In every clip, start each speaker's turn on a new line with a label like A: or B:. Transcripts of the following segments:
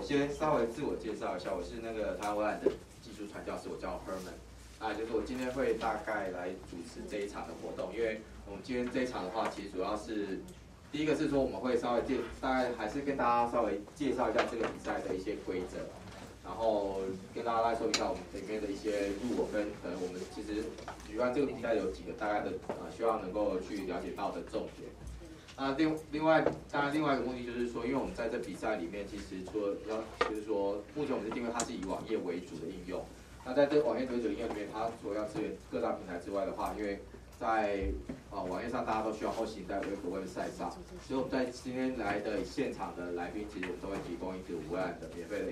A: 先稍微自我介绍一下，我是那个台湾的技术传教士，我叫 Herman。就是我今天会大概来主持这一场的活动，因为我们今天这一场的话，其实主要是第一个是说我们会稍微大概还是跟大家稍微介绍一下这个比赛的一些规则，然后跟大家来说一下我们里面的一些入我跟可能我们其实举办这个比赛有几个大概的希望能够去了解到的重点。另外当然另外一个目的就是说，因为我们在这比赛里面，其实除了就是说，目前我们是定位它是以网页为主的应用。那在这网页为主的应用里面，它除了要支援各大平台之外的话，因为在网页上大家都需要host在website 上，所以我们在今天来的现场的来宾，其实我们都会提供一个5万的免费的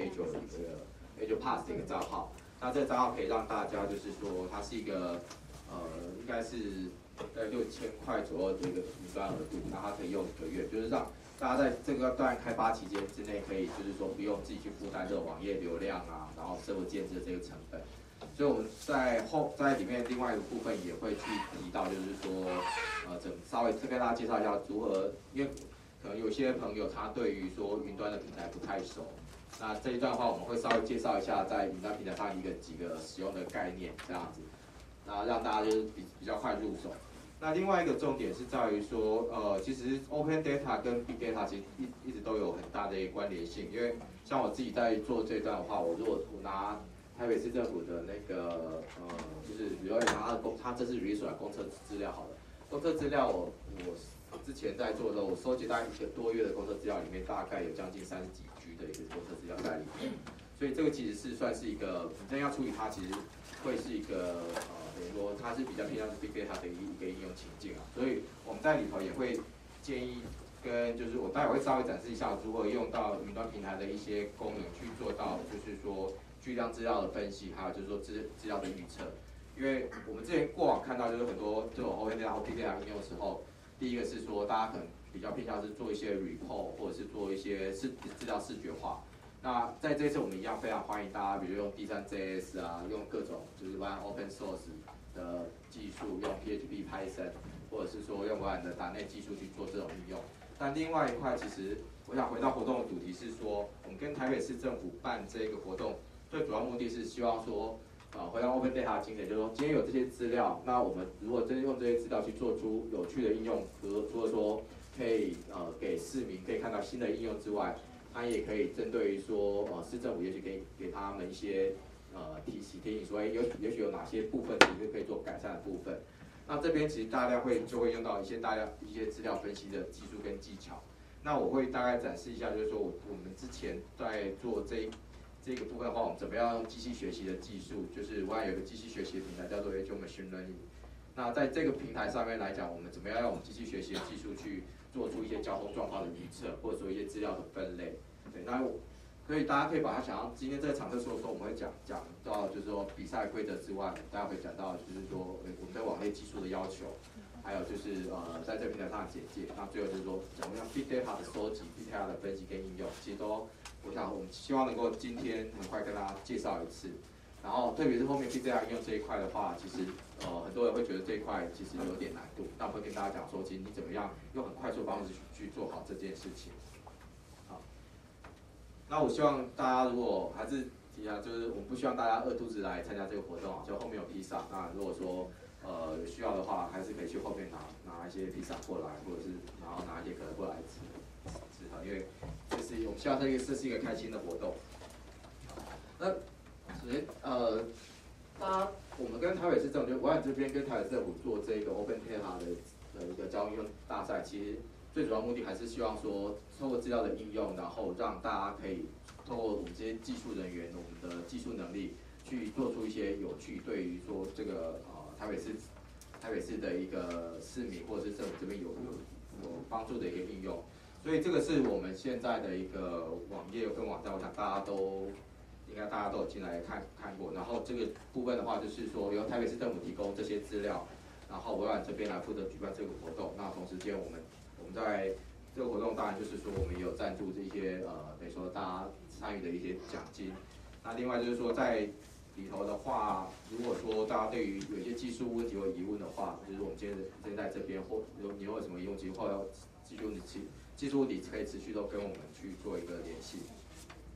A: Azure Pass 的一个账号。那这个账号可以让大家就是说，它是一个应该是在6000块左右的一个云端额度，那它可以用1个月，就是让大家在这个段开发期间之内，可以就是说不用自己去负担这个网页流量啊，然后server建制的这个成本。所以我们在里面另外一个部分也会去提到，就是说稍微跟大家介绍一下如何，因为可能有些朋友他对于说云端的平台不太熟，那这一段的话我们会稍微介绍一下在云端平台上几个使用的概念这样子，那让大家就是比较快入手。那另外一个重点是在于说，其实 Open Data 跟 Big Data 其实一直都有很大的一个关联性，因为像我自己在做这段的话，如果我拿台北市政府的那个就是比如它这是 release 出来公车资料好了，公车资料我之前在做的时候，我收集大概1个多月的公车资料里面，大概有将近30几 G 的一个公车资料在里面，所以这个其实是算是一个，你真要处理它，其实会是一个等于说它是比较偏向是 Big Data 的一个应用情境啊，所以我们在里头也会建议就是我待会会稍微展示一下如何用到云端平台的一些功能去做到，就是说巨量资料的分析，还有就是说资料的预测。因为我们之前过往看到就是很多这种 Open Data 或 Big Data 应用的时候，第一个是说大家可能比较偏向是做一些 report 或者是做一些资料视觉化。那在这次我们一样非常欢迎大家，比如用 D3JS 啊，用各种就是玩 Open Source 的技术，用 PHP、Python， 或者是说用微软的.NET技术去做这种应用。但另外一块，其实我想回到活动的主题是说，我们跟台北市政府办这个活动，最主要目的是希望说，回到 Open Data 的精神，就是说今天有这些资料，那我们如果真用这些资料去做出有趣的应用，除了说可以给市民可以看到新的应用之外，它也可以针对于说市政府也许可以给他们一些提醒说，也许有哪些部分其实可以做改善的部分。那这边其实大家就会用到一些资料分析的技术跟技巧。那我会大概展示一下，就是说我们之前在做这个部分的话，我们怎么样用机器学习的技术，就是我有一个机器学习的平台叫做 Azure Machine Learning。那在这个平台上面来讲，我们怎么样用我们机器学习的技术去做出一些交通状况的预测，或者说一些资料的分类。对，那大家可以把它想象，今天这个场测说的时候，我们会讲到就是说比赛规则之外，大家会讲到就是说我们对网页技术的要求，还有就是在这个平台上的简介。那最后就是说怎么样 Big Data 的收集、Big Data 的分析跟应用，其实我想我们希望能够今天很快跟大家介绍一次。然后特别是后面 Big Data 应用这一块的话，其实很多人会觉得这一块其实有点难度，那我会跟大家讲说，其实你怎么样用很快速的方式去做好这件事情。好，那我希望大家如果还是提下，就是我们不希望大家饿肚子来参加这个活动啊，就后面有披萨。那如果说有需要的话，还是可以去后面拿一些披萨过来，或者是然后拿一些可乐过来吃因为我们希望这是一个开心的活动。那首先我们跟台北市政府，就我这边跟台北市政府做这个 Open Data 的一个交通应用大赛，其实最主要目的还是希望说，透过资料的应用，然后让大家可以透过我们这些技术人员，我们的技术能力，去做出一些有趣，对于说这个台北市的一个市民或者是政府这边有帮助的一个应用。所以这个是我们现在的一个网页跟网站，我想大家都有进来看过。然后这个部分的话，就是说由台北市政府提供这些资料，然后微软这边来负责举办这个活动。那同时间我们在这个活动当然就是说我们也有赞助这些等于说大家参与的一些奖金。那另外就是说在里头的话，如果说大家对于有一些技术问题或疑问的话，就是我们今天在这边，或你有什么疑问，或者技术问题可以持续都跟我们去做一个联系。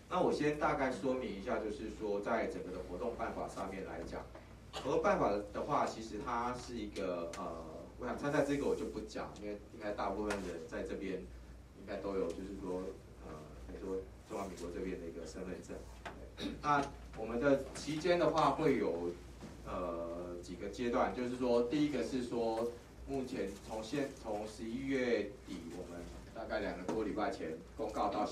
A: 那我先大概说明一下，就是说在整个的活动办法上面来讲，活动办法的话，其实它是一个我想参赛这个我就不讲，因为应该大部分人在这边应该都有，就是说比如说中华民国这边的一个身份证。那我们的期间的话会有几个阶段，就是说第一个是说目前从11月底，我们大概2个多礼拜前公告到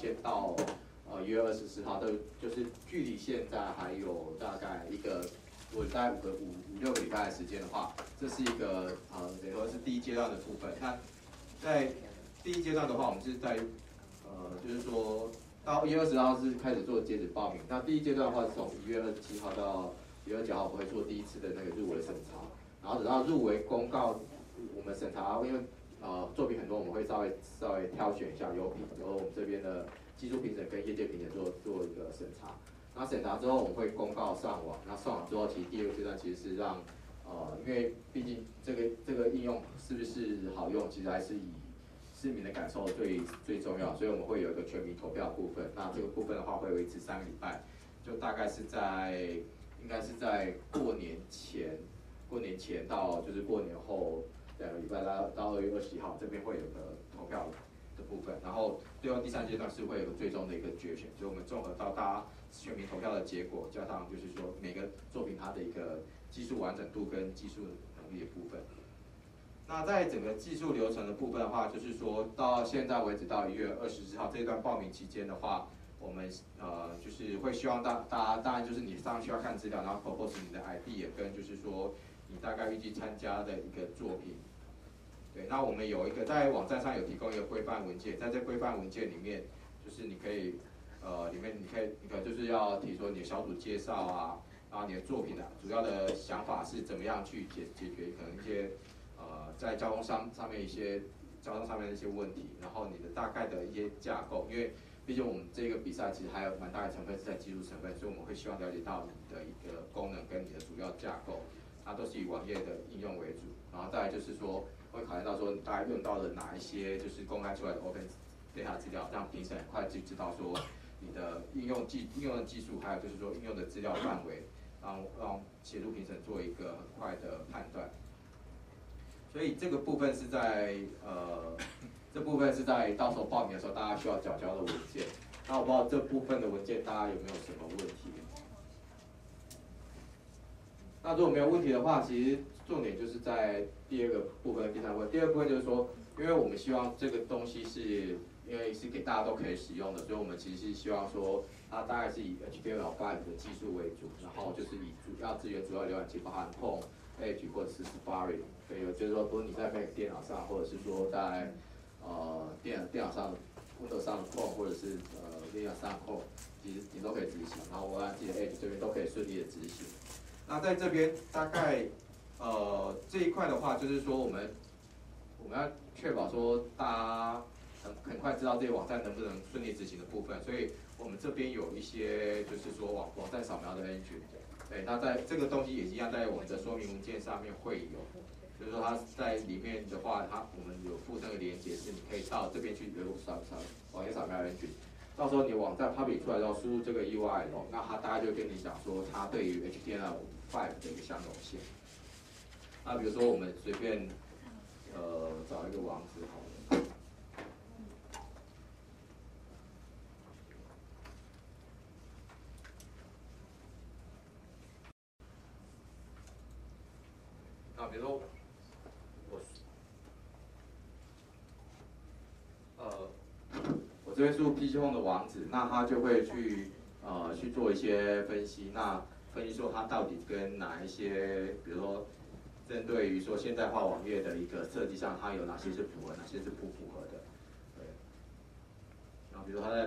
A: 1月24号，就是距离现在还有大概如果大概五六个礼拜的时间的话，这是一个等于说是第一阶段的部分。那在第一阶段的话，我们是在就是说到1月20号是开始做截止报名。那第一阶段的话是从1月27号到1月29号，我会做第一次的那个入围审查，然后等到入围公告，我们审查，因为作品很多，我们会稍微挑选一下，由我们这边的技术评审跟业界评审做一个审查。那审查之后，我们会公告上网。那上网之后，其实第二个阶段其实是让因为毕竟这个应用是不是好用，其实还是以市民的感受最重要，所以我们会有一个全民投票部分。那这个部分的话会维持3个礼拜，就大概是应该是在过年前到就是过年后2个礼拜到2月21号这边会有个投票的部分，然后最后第3阶段是会有个最终的一个决选，所以我们综合到大家全民投票的结果，加上就是说每个作品它的一个技术完整度跟技术能力的部分。那在整个技术流程的部分的话，就是说到现在为止到1月24号这一段报名期间的话，我们就是会希望大家当然就是你上去要看资料，然后 propose 你的 idea 跟就是说你大概预计参加的一个作品。对，那我们有一个在网站上有提供一个规范文件，在这规范文件里面，就是你可以里面你可以就是要提出你的小组介绍啊，然后你的作品的主要的想法是怎么样去解决可能一些在交通上面的一些问题，然后你的大概的一些架构，因为毕竟我们这个比赛其实还有蛮大的成分是在技术成分，所以我们会希望了解到你的一个功能跟你的主要架构，它都是以网页的应用为主，然后再来就是说会考虑到说你大概用到了哪一些就是公开出来的 open data 资料，让评审很快就知道说你的应用的技术，还有就是说应用的资料范围，让协助评审做一个很快的判断。所以这个部分是在到时候报名的时候大家需要缴交的文件。那我不知道这部分的文件大家有没有什么问题？那如果没有问题的话，其实重点就是在第2个部分、第3部分。第2部分就是说，因为我们希望这个东西因为是给大家都可以使用的，所以我们其实是希望说，它大概是以 HTML5 的技术为主，然后就是以主要资源主要浏览器，包含 Chrome、Edge 或者是 Safari， 可以有就是说，不论你在 Mac 电脑上，或者是说在电脑上 Windows 上的 Chrome， 或者是Linux 上的 Chrome， 其实你都可以执行，然后我自己的 Edge 这边都可以顺利的执行。那在这边大概这一块的话，就是说我们要确保说大家很快知道这个网站能不能顺利执行的部分，所以我们这边有一些就是说网站扫描的 engine， 对，那在这个东西也一样，在我们的说明文件上面会有，就是说它在里面的话，我们有附那个连接，是你可以到这边去网页扫描 engine。到时候你网站 public 出来之后，输入这个 URL， 那它大概就跟你讲说它对于 HTML5 的一个相容性。那比如说我们随便找一个网址好了。那比如说我这边输入 PC Home 的网址，那它就会去做一些分析，那分析说它到底跟哪一些，比如说针对于说现代化网页的一个设计上，它有哪些是符合，哪些是不符合的，对。然后比如说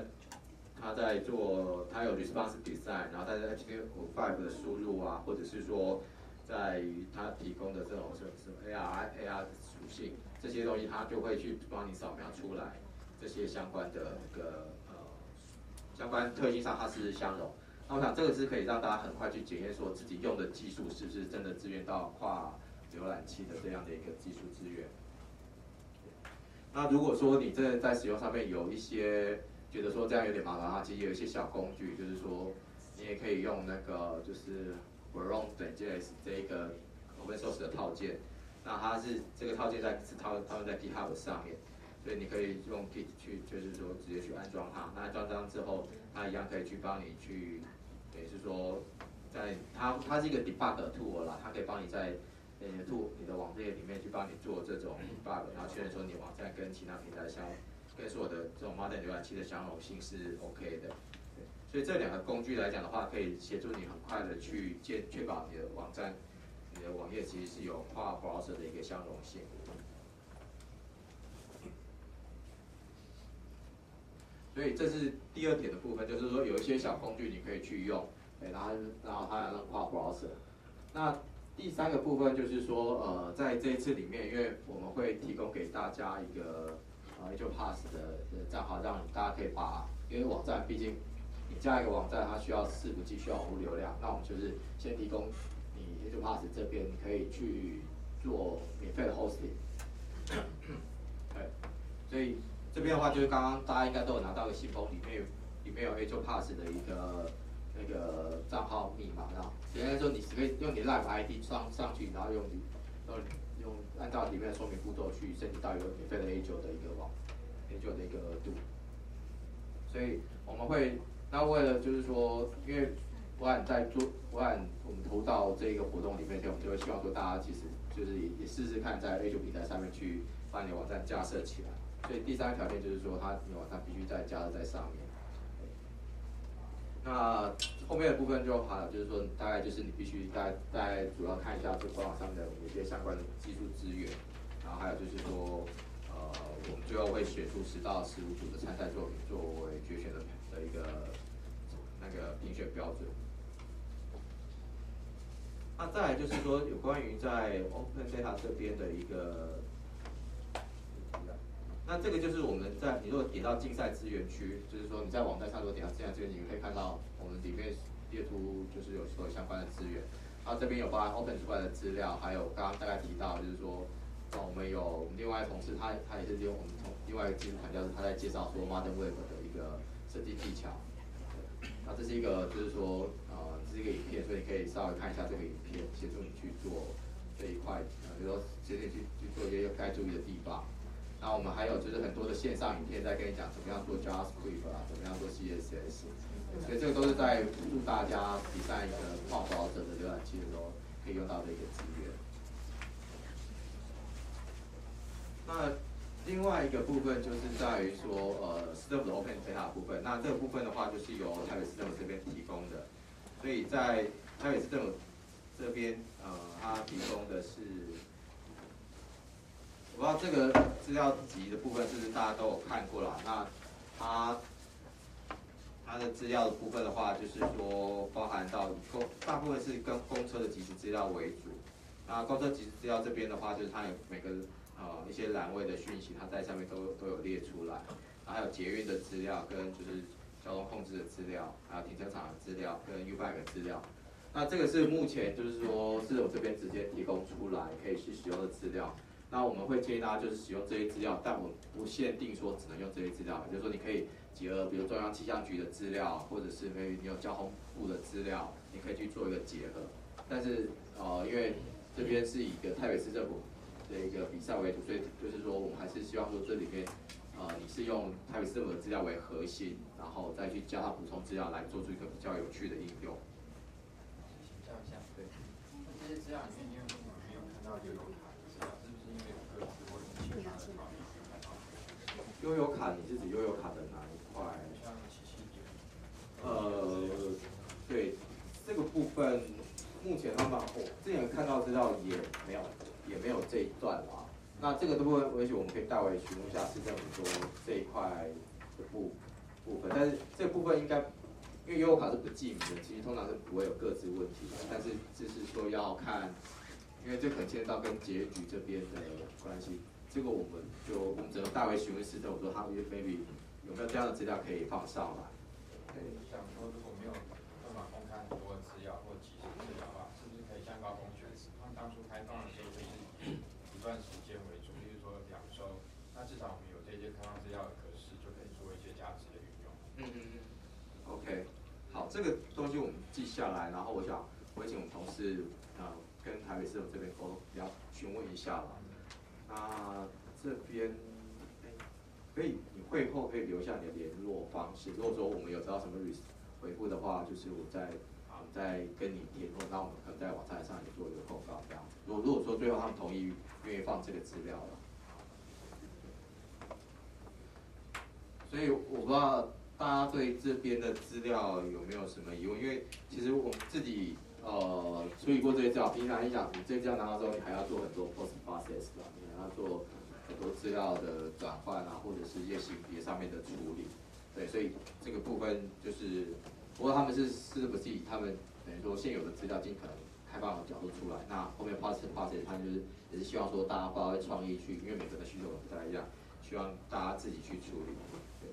A: 它有 responsive design， 然后它在 HTML5 的输入啊，或者是说在于它提供的这种什么 AR 属性这些东西，它就会去帮你扫描出来。这些相关的相关特性上它是相容，那我想这个是可以让大家很快去检验说自己用的技术是不是真的支援到跨浏览器的这样的一个技术资源。那如果说你真的在使用上面有一些觉得说这样有点麻烦的话，其实有一些小工具，就是说你也可以用那个就是 Baron.js 这一个 open source 的套件，那它是这个套件是套用在 GitHub 上面，所以你可以用 Git 去就是说直接去安装它，那安装上之后，它一样可以去帮你去，也是说在它是一个 debug 的 tool 啦，它可以帮你在你的网页里面去帮你做这种 debug， 然后确认说你网站跟其他平台跟所有的这种 modern 浏览器的相容性是 OK 的。所以这两个工具来讲的话，可以协助你很快的去确保你的网站、你的网页其实是有跨 browser 的一个相容性。所以这是第二点的部分，就是说有一些小工具你可以去用，然后它能跨 browser。那第三个部分就是说，在这一次里面，因为我们会提供给大家一个HelloPass 的账号，让大家可以因为网站毕竟你加一个网站，它需要伺服器，需要网络流量，那我们就是先提供你 HelloPass 这边，你可以去做免费的 hosting。对，所以这边的话，就是刚刚大家应该都有拿到一个信封，里面有 HelloPass 的一个那个账号密码，然后简单说，你可以用你 Live ID 上去，然后用按照里面的说明步骤去申请到一个免费的 A9 的一个A9的一个额度。所以我们会，那为了就是说，因为我们投到这个活动里面，我们就会希望说大家其实就是也试试看在 A9 平台上面去把你的网站架设起来。所以第三个条件就是说，你的网站必须架设在上面。那后面的部分就好了，就是说大概就是你必须大概主要看一下这官网上面的一些相关的技术资源，然后还有就是说，我们最后会选出10到15组的参赛作品作为决选的一个那个评选标准。那再来就是说有关于在 Open Data 这边的一个。那这个就是我们你如果点到竞赛资源区，就是说你在网站上如果点到竞赛资源，你可以看到我们里面列出就是有所有相关的资源。然后这边有包含 Open 出来的资料，还有刚刚大概提到就是说，我们另外一个同事他也是利用我们另外一个技术团队，他在介绍说 Modern Web 的一个设计技巧。那这是一个就是说这是一个影片，所以你可以稍微看一下这个影片，协助你去做这一块，比如说协助你去做一些该注意的地方。那我们还有就是很多的线上影片在跟你讲怎么样做 JavaScript 啊，怎么样做 CSS， 所以这个都是在辅助大家比赛一个跨browser的浏览器的时候可以用到的一个资源。那另外一个部分就是在于说System 的 Open Data 部分，那这个部分的话就是由台北 System 这边提供的，所以在台北 System 这边它提供的是。我不知道这个资料集的部分是不是大家都有看过了？那它的资料的部分的话，就是说包含到大部分是跟公车的即时资料为主。那公车即时资料这边的话，就是它有每个一些栏位的讯息，它在上面都有列出来。然后还有捷运的资料跟就是交通控制的资料，还有停车场的资料跟 U-Bike 的资料。那这个是目前就是说是我这边直接提供出来可以去使用的资料。那我们会建议大家就是使用这些资料，但我们不限定说只能用这些资料，就是说你可以结合，比如中央气象局的资料，或者是你有交通部的资料，你可以去做一个结合。但是因为这边是以一个台北市政府的一个比赛为主，所以就是说我们还是希望说这里面你是用台北市政府的资料为核心，然后再去加上补充资料来做出一个比较有趣的应用。
B: 请教一下，对，这些资料里面，因为我们没有看到悠游卡的资料，是不是因为有各自或者其他的方面看到？
A: 悠游卡，你是指悠游卡的哪一块？
B: 像7.7点。
A: 对，这个部分目前他们之前看到资料也没有这一段啦。那这个部分，也许我们可以代为询问一下市政府说这一块的部分，但是这个部分应该。因为悠游卡是不记名的，其实通常是不会有个资问题的，但是就是说要看，因为这可能牵涉到跟捷运局这边的关系，这个我们只能代为询问市政府说他们 maybe 有没有这样的资料可以放上来。
B: 对，想说如果没有办法公开很多的资料或即时资料的话，是不是可以像高峰选时，他们当初开放的时候就是以一段时间为主，比如说2周，那至少我们有这些开放资料的格式，就可以做一些价值的运用。
A: OK， 好，这个东西我们记下来，然后我想我会请我们同事跟台北市这边沟通，询问一下啦。那这边可以，你会后可以留下你的联络方式。如果说我们有得到什么回复的话，就是我再跟你联络，那我们可能在网站上也做一个公告这样子。如果说最后他们同意愿意放这个资料了，所以我不知道大家对这边的资料有没有什么疑问？因为其实我们自己处理过这些资料，平常来讲，你这些资料拿到之后，你还要做很多 post process 吧，你还要做很多资料的转换啊，或者是一些性别上面的处理。对，所以这个部分就是，不过他们是不是以他们等于说现有的资料尽可能开放的角度出来，那后面 post process 他们就是也是希望说大家发挥创意去，因为每个人的需求不太一样，希望大家自己去处理。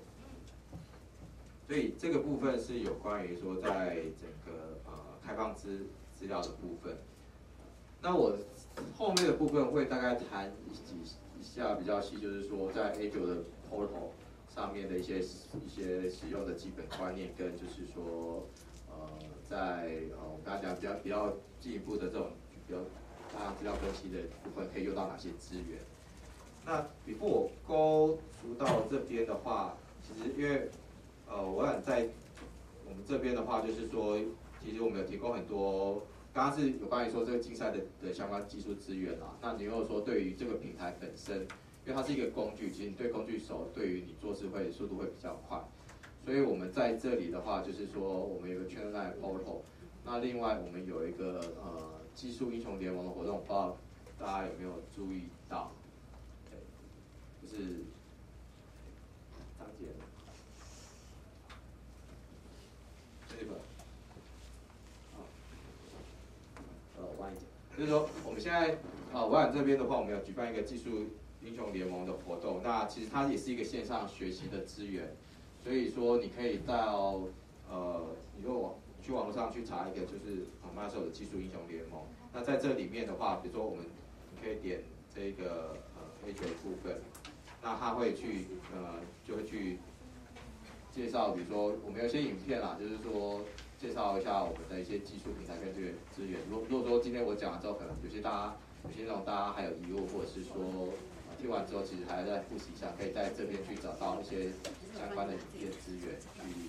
A: 所以这个部分是有关于说在整个开放资料的部分。那我后面的部分会大概谈一下比较细，就是说在 A9 的 Portal 上面的一些使用的基本观念，跟就是说在我刚才讲比较进一步的这种比较大量资料分析的部分，可以用到哪些资源？那before我勾除到这边的话，其实因为我想在我们这边的话，就是说，其实我们有提供很多，刚刚是有关于说这个竞赛的相关技术资源啊。那你如果说对于这个平台本身，因为它是一个工具，其实你对工具熟，对于你做事速度会比较快。所以我们在这里的话，就是说我们有个 Channel9 Portal， 那另外我们有一个技术英雄联盟的活动，不知道大家有没有注意到？对，就是张姐。这个，晚一点，就是说我们现在微软这边的话，我们有举办一个技术英雄联盟的活动，那其实它也是一个线上学习的资源，所以说你可以到你如果去网络上去查一个就是Microsoft 的技术英雄联盟，那在这里面的话，比如说你可以点这个A9的部分，那它会去就会去介绍，比如说我们有一些影片啦，就是说介绍一下我们的一些技术平台跟这个资源。如果说今天我讲完之后，可能有些那种大家还有疑问，或者是说听完之后其实还要再复习一下，可以在这边去找到一些相关的影片资源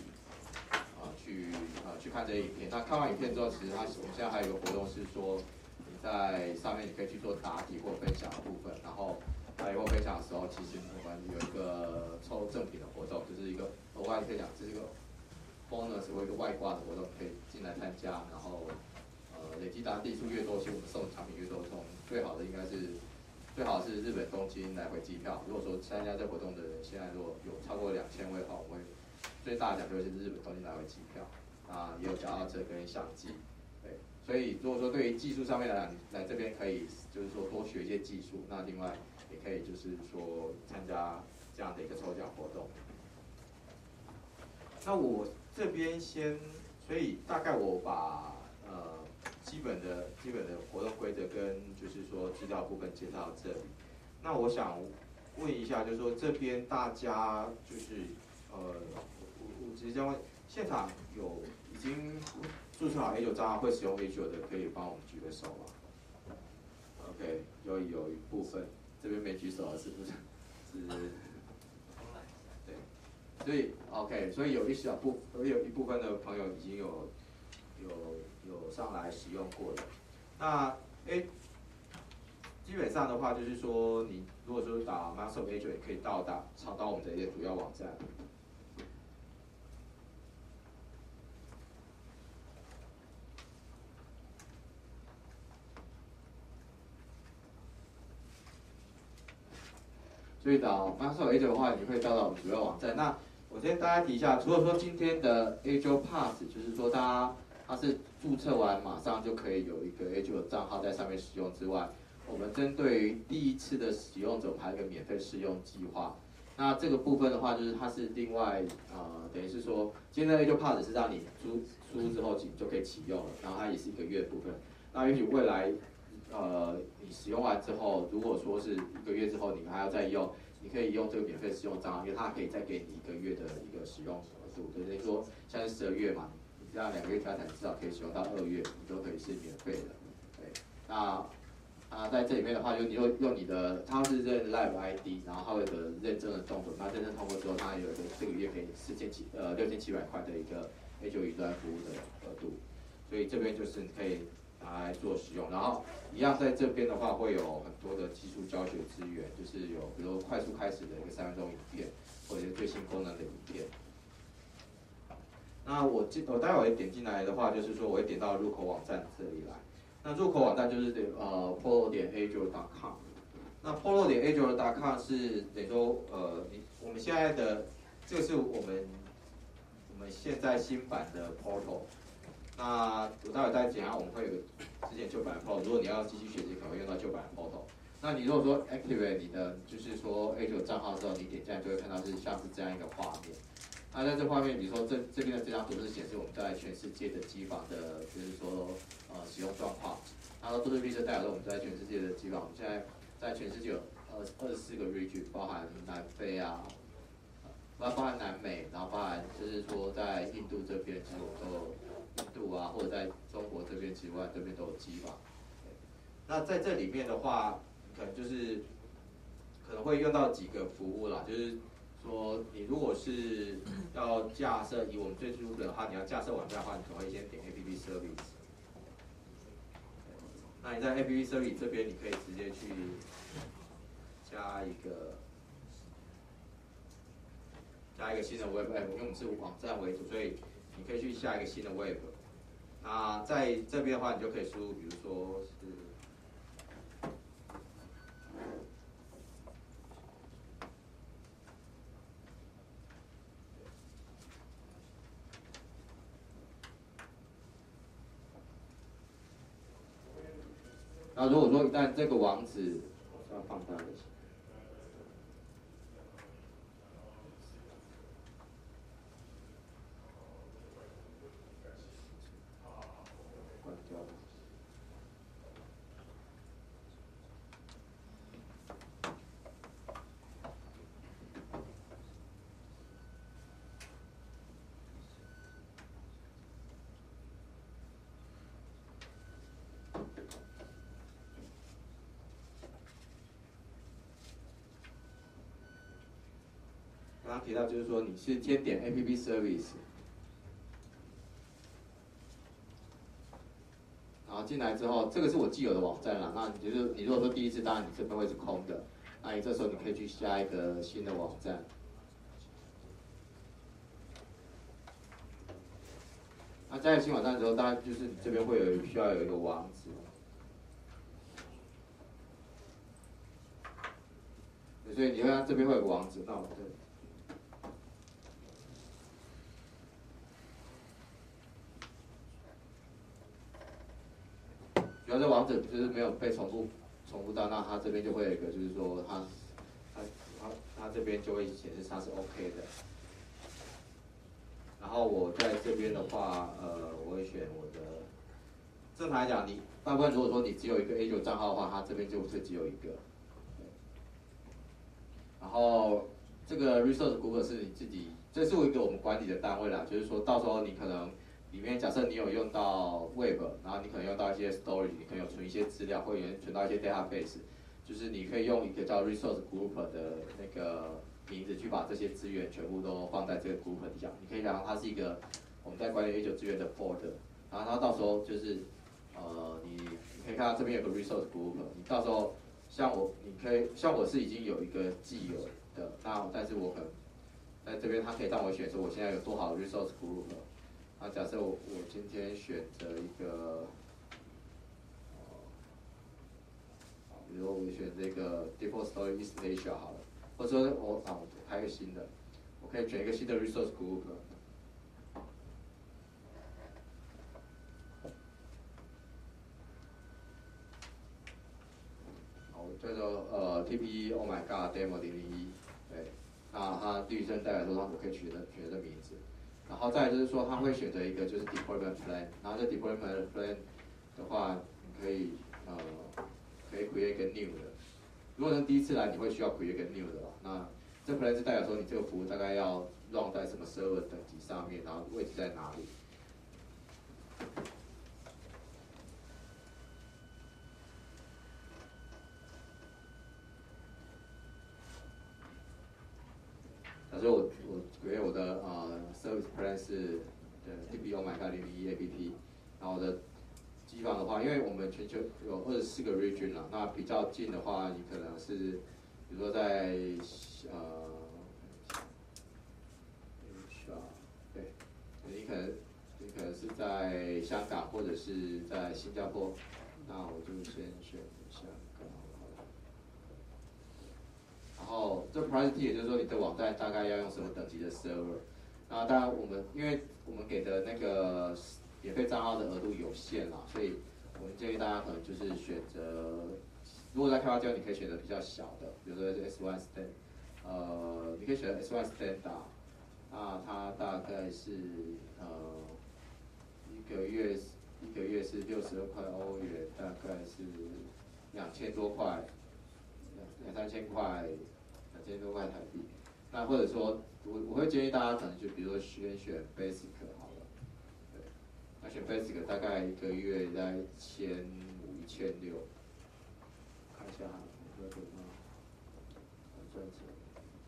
A: 去看这些影片。那看完影片之后，其实我们现在还有一个活动是说你在上面你可以去做答题或分享的部分，然后以后分享的时候，其实我们有一个抽赠品的活动，就是一个额外可以讲，这是一个 bonus 或一个外挂的活动，可以进来参加，然后累积答题数越多，其实我们送的产品越多。最好是日本东京来回机票。如果说参加这活动的人，现在如果有超过2000位的话，我们会最大的奖就是日本东京来回机票，也有脚踏车跟相机。对，所以如果说对于技术上面来讲，来这边可以就是说多学一些技术，那另外也可以就是说参加这样的一个抽奖活动。那我这边所以大概我把基本的活动规则跟就是说资料部分介绍到这里。那我想问一下，就是说这边大家就是我直接问，现场已经注册好 A9 账号会使用 A9 的，可以帮我们举个手吗 ？OK， 有一部分，这边没举手的是不是？对，所以 OK， 所以有一部分的朋友已经有上来使用过了。那基本上的话就是说，你如果说打 Microsoft A9 也可以找到我们的一些主要网站。所以打 Microsoft A9 的话，你会到我们主要网站。那我先大家提一下，除了说今天的 A9 Pass， 就是说它是注册完马上就可以有一个 A9 的账号在上面使用之外，我们针对于第一次的使用者，我们还有一个免费试用计划。那这个部分的话，就是它是另外等于是说，今天的 A9 Pass 是让你输入之后就可以启用了，然后它也是1个月的部分。那也许未来你使用完之后，如果说是1个月之后你还要再用，你可以用这个免费试用账号，因为它可以再给你1个月的一个使用额度，对不对？说像是12月嘛，你这样2个月加起来至少可以使用到2月，你都可以是免费的。对，那在这里面的话，就你用你的，它是认 Live ID，然后它有一个认证的动作，那认证通过之后，它有一个这个月可以6700块的一个 A9 云端服务的额度，所以这边就是你可以拿来做使用。然后一样在这边的话，会有很多的技术教学资源，就是有比如快速开始的一个3分钟影片，或者是最新功能的影片。那我待会点进来的话，就是说我会点到入口网站这里来。那入口网站就是polo.azure.com。那 polo.azure.com 是等于说我们现在的这个是我们现在新版的 Portal。那我待会再讲，我们会有之前旧版的 Portal， 如果你要继续学习，可能会用到旧版的 Portal。那你如果说 activate 你的就是说 Azure 账号之后，你点进来就会看到是像是这样一个画面。那在这画面，比如说这边的这张图是显示我们在全世界的机房的，就是说使用状况。然后都是绿色代表着我们在全世界的机房。我们现在在全世界有24个 region， 包含南非啊，包含南美，然后包含就是说在印度这边，其实我们都有印度啊，或者在中国这边，其实这边都有机房。那在这里面的话，可能会用到几个服务啦，就是说你如果是要架设，以我们最初的话，你要架设网站的话，你可能会先点 App Service。那你在 App Service 这边，你可以直接去加一个新的 Web App， 因为我们是网站为主，所以你可以去下一个新的 Web。那在这边的话，你就可以输入，比如说是。然后如果说一旦这个网址，我要放大一下，关掉了。刚刚提到就是说，你是先点 App Service， 然后进来之后，这个是我既有的网站啦。那你如果说第一次，当然你这边会是空的，那你这时候你可以去下一个新的网站。那加入新网站之后，当然就是你这边会需要有一个网址。所以你会看这边会有个网址，那我这里。主要这网址就是没有被重复到，那它这边就会有一个，就是说它这边就会显示它是 OK 的。然后我在这边的话，我会选我的。正常来讲，你大部分如果说你只有一个 A9 账号的话，它这边就会只有一个。然后这个 resource Google 是你自己，这是一个我们管理的单位啦，就是说到时候你可能里面假设你有用到 Web， 然后你可能用到一些 storage， 你可能有存一些资料，或者存到一些 database， 就是你可以用一个叫 resource group 的那个名字去把这些资源全部都放在这个 group 底下。你可以想它是一个我们在管理 A9 资源的 folder， 然后它到时候就是你可以看到这边有个 resource group， 你到时候像我是已经有一个既有的，但是我可能在这边它可以让我选说我现在有多少 resource group。那假设我今天选择一个，比如我选这个 default storage East Asia 好了，或者说我开一个新的，我可以选一个新的 resource group。好，叫做TP Oh My God Demo 001，对，那它绿色代表说我可以选这名字。然后再来就是说，他会选择一个就是 deployment plan， 然后这 deployment plan 的话，你可以create 一个 new 的。如果是第一次来，你会需要 create 一个 new 的，那这 plan 是代表说你这个服务大概要 run 在什么 server 等级上面，然后位置在哪里。假设我给我的service plan 是DB OhmyGod 001 APP， 然后我的机房的话，因为我们全球有24个 region 啦，那比较近的话，你可能是比如说在对，你可能是在香港或者是在新加坡，那我就先选香港好了。然后这 priority 也就是说你的网站大概要用什么等级的 server。那当然因为我们给的那个免费账号的额度有限啦，所以我们建议大家可能就是选择，如果在开发阶段你可以选择比较小的，比如说是 S1 Stand，你可以选择 S1 Standard， 那它大概是一个月是62块欧元，大概是2000多块，2、3000块，2000多块台币。那或者说，我会建议大家可能就比如说选 Basic 好了，对，那选 Basic 大概一个月在1500、1600，看一下哈，有没有算起来。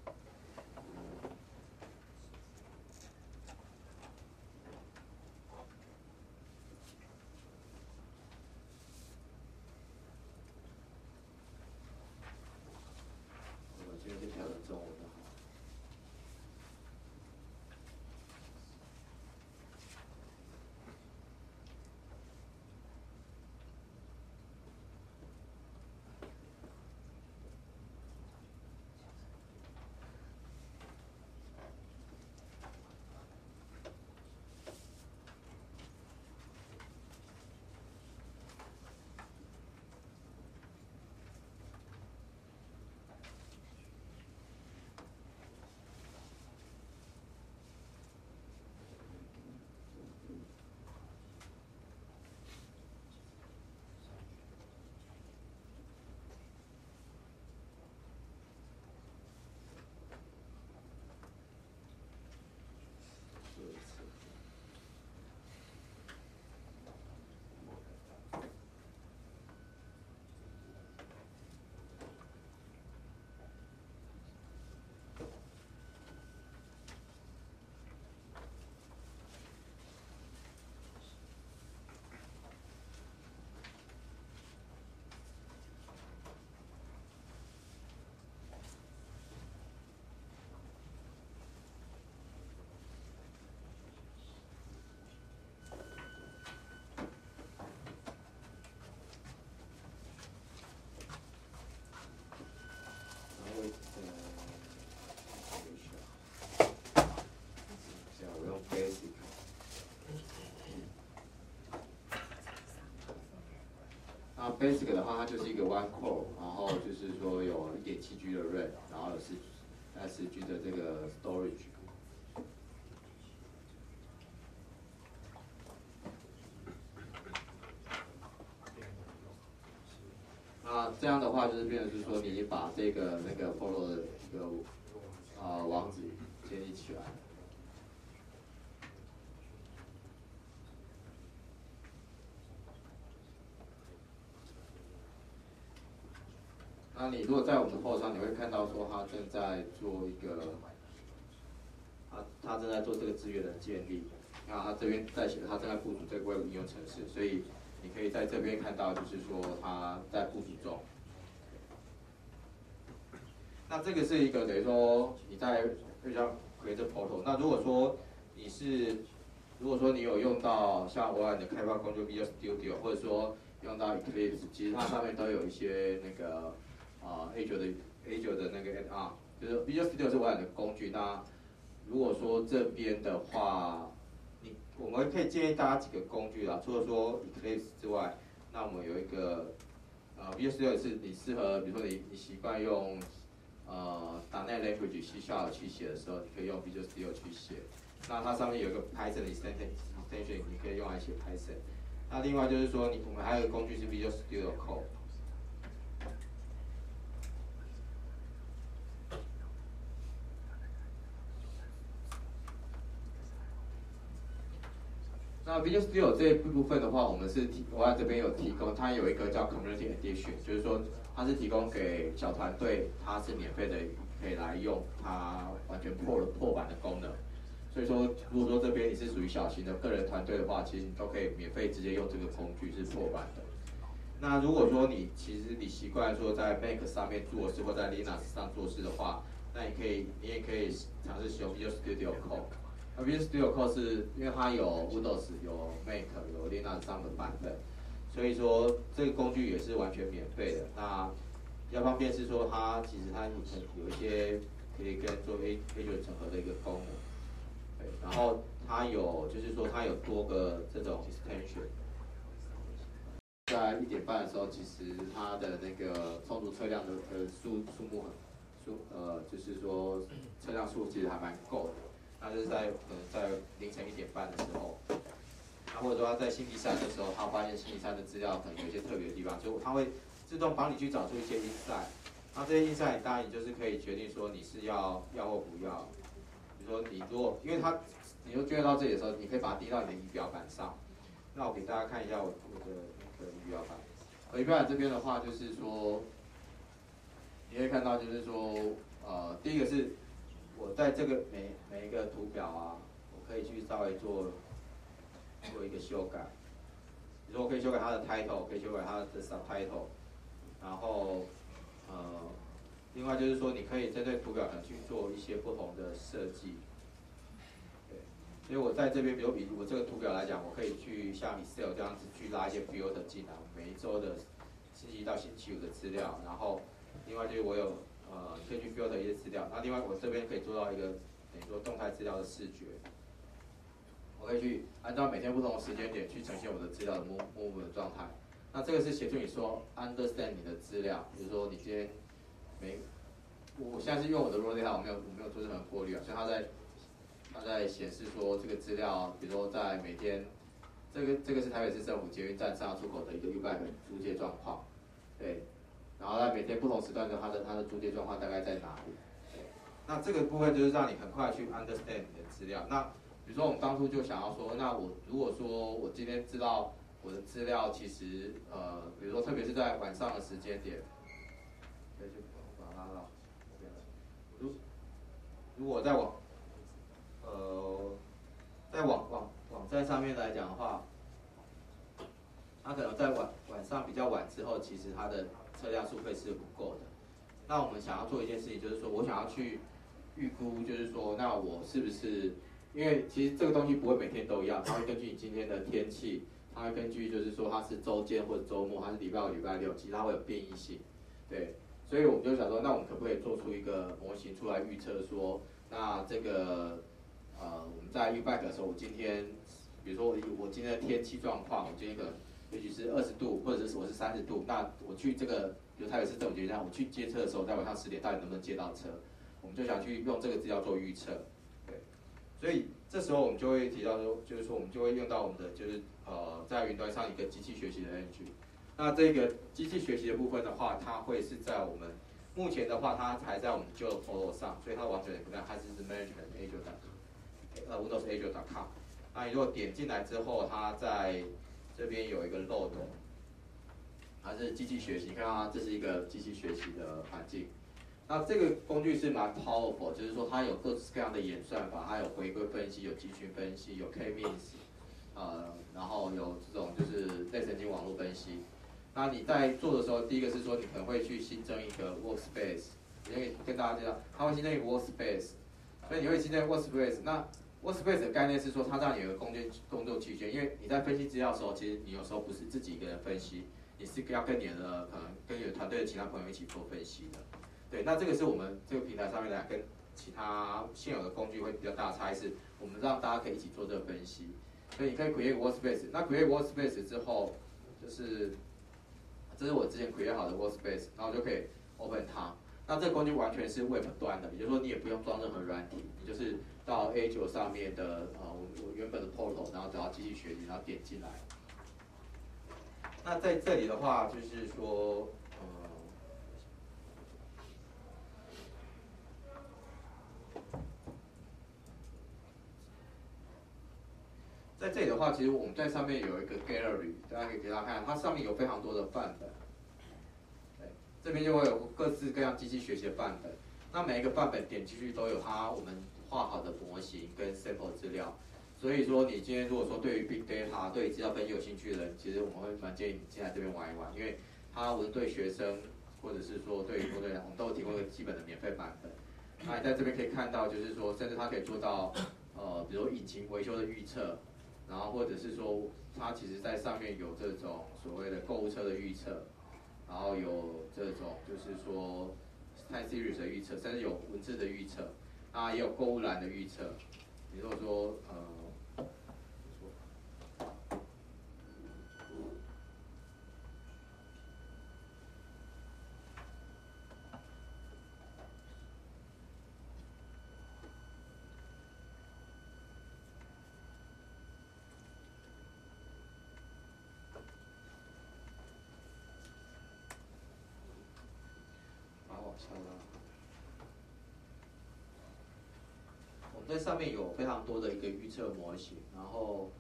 A: 我今天就调整中文的好。那 Basic 的话，它就是一个 One Core， 然后就是说有1.7G 的 RAM， 然后有10G 的这个 Storage。那这样的话，就是变成是说，你已经把这个那个 Portal 的一个网址建立起来。那你如果在我们的 portal 上，你会看到说它正在做一个，它正在做这个资源的建立。那它这边在写，它正在部署这个 Web 应用程式，所以你可以在这边看到，就是说它在部署中。那这个是一个等于说你在就像 create portal。那如果说你有用到像微软的开发工具 Visual Studio， 或者说用到 Eclipse， 其实它上面都有一些那个Azure 的那个 add-on， 就是 Visual Studio 是微软的工具。那如果说这边的话，我们可以建议大家几个工具啦，除了说 Eclipse 之外，那我们有一个Visual Studio 是你适合，比如说你习惯用.NET Language C# 去写的时候，你可以用 Visual Studio 去写。那它上面有一个 Python extension， 你可以用来写 Python。那另外就是说，我们还有一个工具是 Visual Studio Code。 那 Visual Studio 这一部分的话，我在这边有提供，它有一个叫 Community Edition， 就是说它是提供给小团队，它是免费的，可以来用它完全破版的功能。所以说，如果说这边你是属于小型的个人团队的话，其实你都可以免费直接用这个工具是破版的。那如果说其实你习惯说在 Mac 上面做事或在 Linux 上做事的话，那你也可以尝试使用 Visual Studio Code。那 Visual Studio Code 是因为它有 Windows、有 Mac、有 Linux 上的版本，所以说这个工具也是完全免费的。那比较方便是说其实它有一些可以跟做 Azure 整合的一个功能。对，然后就是说它有多个这种 extension。在1:30的时候，其实它的那个充足车辆的数目就是说车辆数其实还蛮够的。那就是在凌晨1:30的时候，那或者说他在星期三的时候，他发现星期三的资料可能有一些特别的地方，所以他会自动帮你去找出一些 insight。那这些 insight 当然你就是可以决定说你是要或不要。比如说因为你就追到这里的时候，你可以把它钉到你的仪表板上。那我给大家看一下我的那个仪表板。仪表板这边的话，就是说你可以看到，就是说第一个是我在这个每一个图表啊，我可以去稍微做一个修改。比如说我可以修改它的 title， 可以修改它的 subtitle， 然后另外就是说你可以针对图表可能去做一些不同的设计。所以我在这边，比如我这个图表来讲，我可以去像 Excel 这样子去拉一些 filter 进来，每一周的星期一到星期五的资料，然后另外就是我有可以去 filter 一些资料，那另外我这边可以做到一个等于说动态资料的视觉，我可以去按照每天不同的时间点去呈现我的资料的 move 的状态。那这个是协助你说 understand 你的资料，比如说你今天我现在是用我的 raw data， 我没有做任何过滤啊，所以它在显示说这个资料，比如说在每天，这个是台北市政府捷运站上出口的一个U-Bike 租借状况，对，然后在每天不同时段的它的租借状况大概在哪里？对，那这个部分就是让你很快去 understand 你的资料。那比如说我们当初就想要说，那我如果说我今天知道我的资料其实比如说特别是在晚上的时间点，可以去把它拉到这边来。如果在网站上面来讲的话，它可能在晚上比较晚之后，其实它的车辆数会是不够的。那我们想要做一件事情，就是说我想要去预估，就是说，那我是不是，因为其实这个东西不会每天都一样，它会根据你今天的天气，它会根据就是说它是周间或者周末，它是礼拜五、礼拜六，其实它会有变异性，对。所以我们就想说，那我们可不可以做出一个模型出来预测说，那这个我们在 U-Bike 的时候，我今天，比如说我今天的天气状况，我今天可能也许是20度，或者是我是30度，那我去这个，比如台北市政府捷运站，我去接车的时候，在晚上10点到底能不能接到车？我们就想去用这个资料做预测，对。所以这时候我们就会提到说，就是说我们就会用到我们的就是在云端上一个机器学习的 engine。那这个机器学习的部分的话，它会是在我们目前的话，它还在我们旧的 Polo 上，所以它完全不在，它是 management Windows Azure.com。那你如果点进来之后，它在这边有一个漏斗，它是机器学习，你看它这是一个机器学习的环境。那这个工具是蛮 powerful， 就是说它有各式各样的演算法，它有回归分析，有集群分析，有 K-means，然后有这种就是类神经网络分析。那你在做的时候，第一个是说你可能会去新增一个 workspace， 因为跟大家介绍，它会新增一个 workspace， 所以你会新增 workspace。那 workspace 的概念是说，它让你有个工作区间，因为你在分析资料的时候，其实你有时候不是自己一个人分析，你是要跟你的可能跟你的团队的其他朋友一起做分析的。对，那这个是我们这个平台上面来跟其他现有的工具会比较大的差异是，我们让大家可以一起做这个分析。所以你可以 create workspace， 那 create workspace 之后，就是这是我之前 create 好的 workspace， 然后就可以 open 它。那这个工具完全是 web 端的，也就是说你也不用装任何软体，你就是到 Azure 上面的我原本的 portal， 然后找到机器学习，然后点进来。那在这里的话，就是说，在在这里的话，其实我们在上面有一个 gallery， 大家可以给大家看，它上面有非常多的范本。对，这边就会有各式各样机器学习的范本。那每一个范本点进去都有我们画好的模型跟 sample 资料。所以说，你今天如果说对于 big data、对于资料分析有兴趣的人，其实我们会蛮建议你进来这边玩一玩，因为它无论对学生或者是说对于工作人员，我们都有提供一个基本的免费版本。那你在这边可以看到，就是说，甚至它可以做到比如引擎维修的预测，然后或者是说，它其实在上面有这种所谓的购物车的预测，然后有这种就是说 time series 的预测，甚至有文字的预测，也有购物栏的预测。比如说我们在上面有非常多的一个预测模型，然后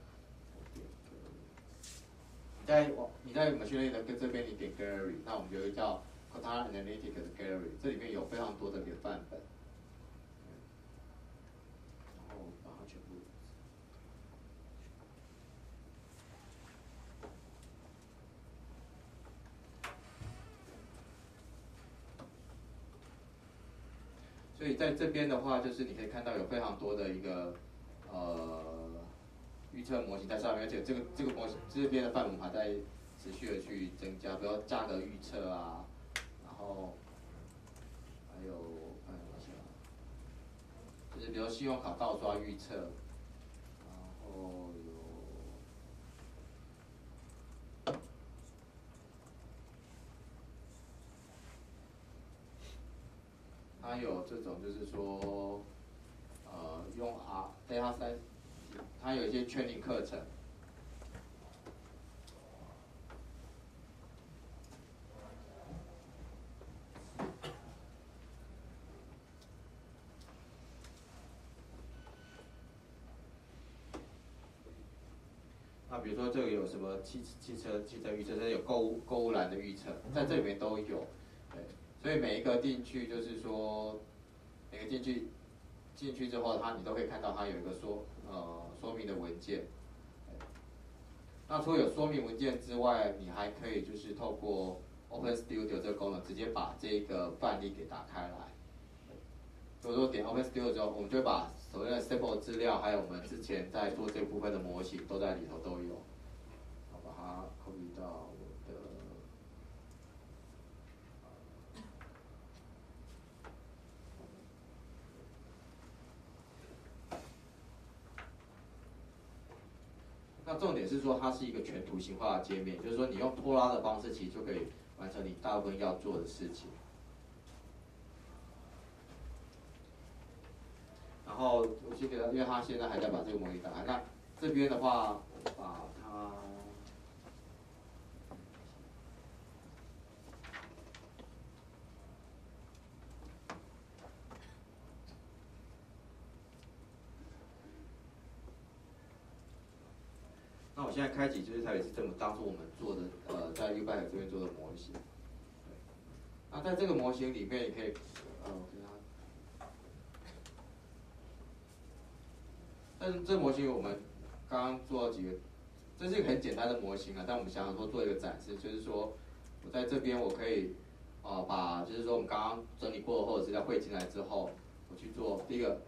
A: 你在 machine learning 的这边你点 gallery， 那我们有一个叫 Cortana Analytics 的 gallery， 这里面有非常多的一个范本，然后把它全部。所以在这边的话，就是你可以看到有非常多的一个预测模型在上面，而且这个模型这边的范本还在持续的去增加，比如价格预测啊，然后还有看一下，就是比如信用卡盗刷预测，然后它有这种就是说，用data science， 它有一些training课程。那比如说这个有什么汽车预测，这有购物栏的预测，在这里面都有。对，所以每一个进去就是说，每个进去之后，你都可以看到它有一个说明的文件。那除了有说明文件之外，你还可以就是透过 Open Studio 这个功能，直接把这个范例给打开来。所以说点 Open Studio 之后，我们就会把所谓的 sample 资料，还有我们之前在做这部分的模型，都在里头都有。我把它 copy 到我的。那重点是说，它是一个全图形化的界面，就是说你用拖拉的方式，其实就可以完成你大部分要做的事情。然后我记得，因为他现在还在把这个模型打开，那这边的话，把它。那我现在开启就是台北市政府当初我们做的在 Ubyte 这边做的模型。那在这个模型里面，你可以但是这模型我们刚刚做了几个，这是一个很简单的模型啊，但我们想说做一个展示，就是说我在这边我可以把就是说我们刚刚整理过后的资料汇进来之后，我去做第一个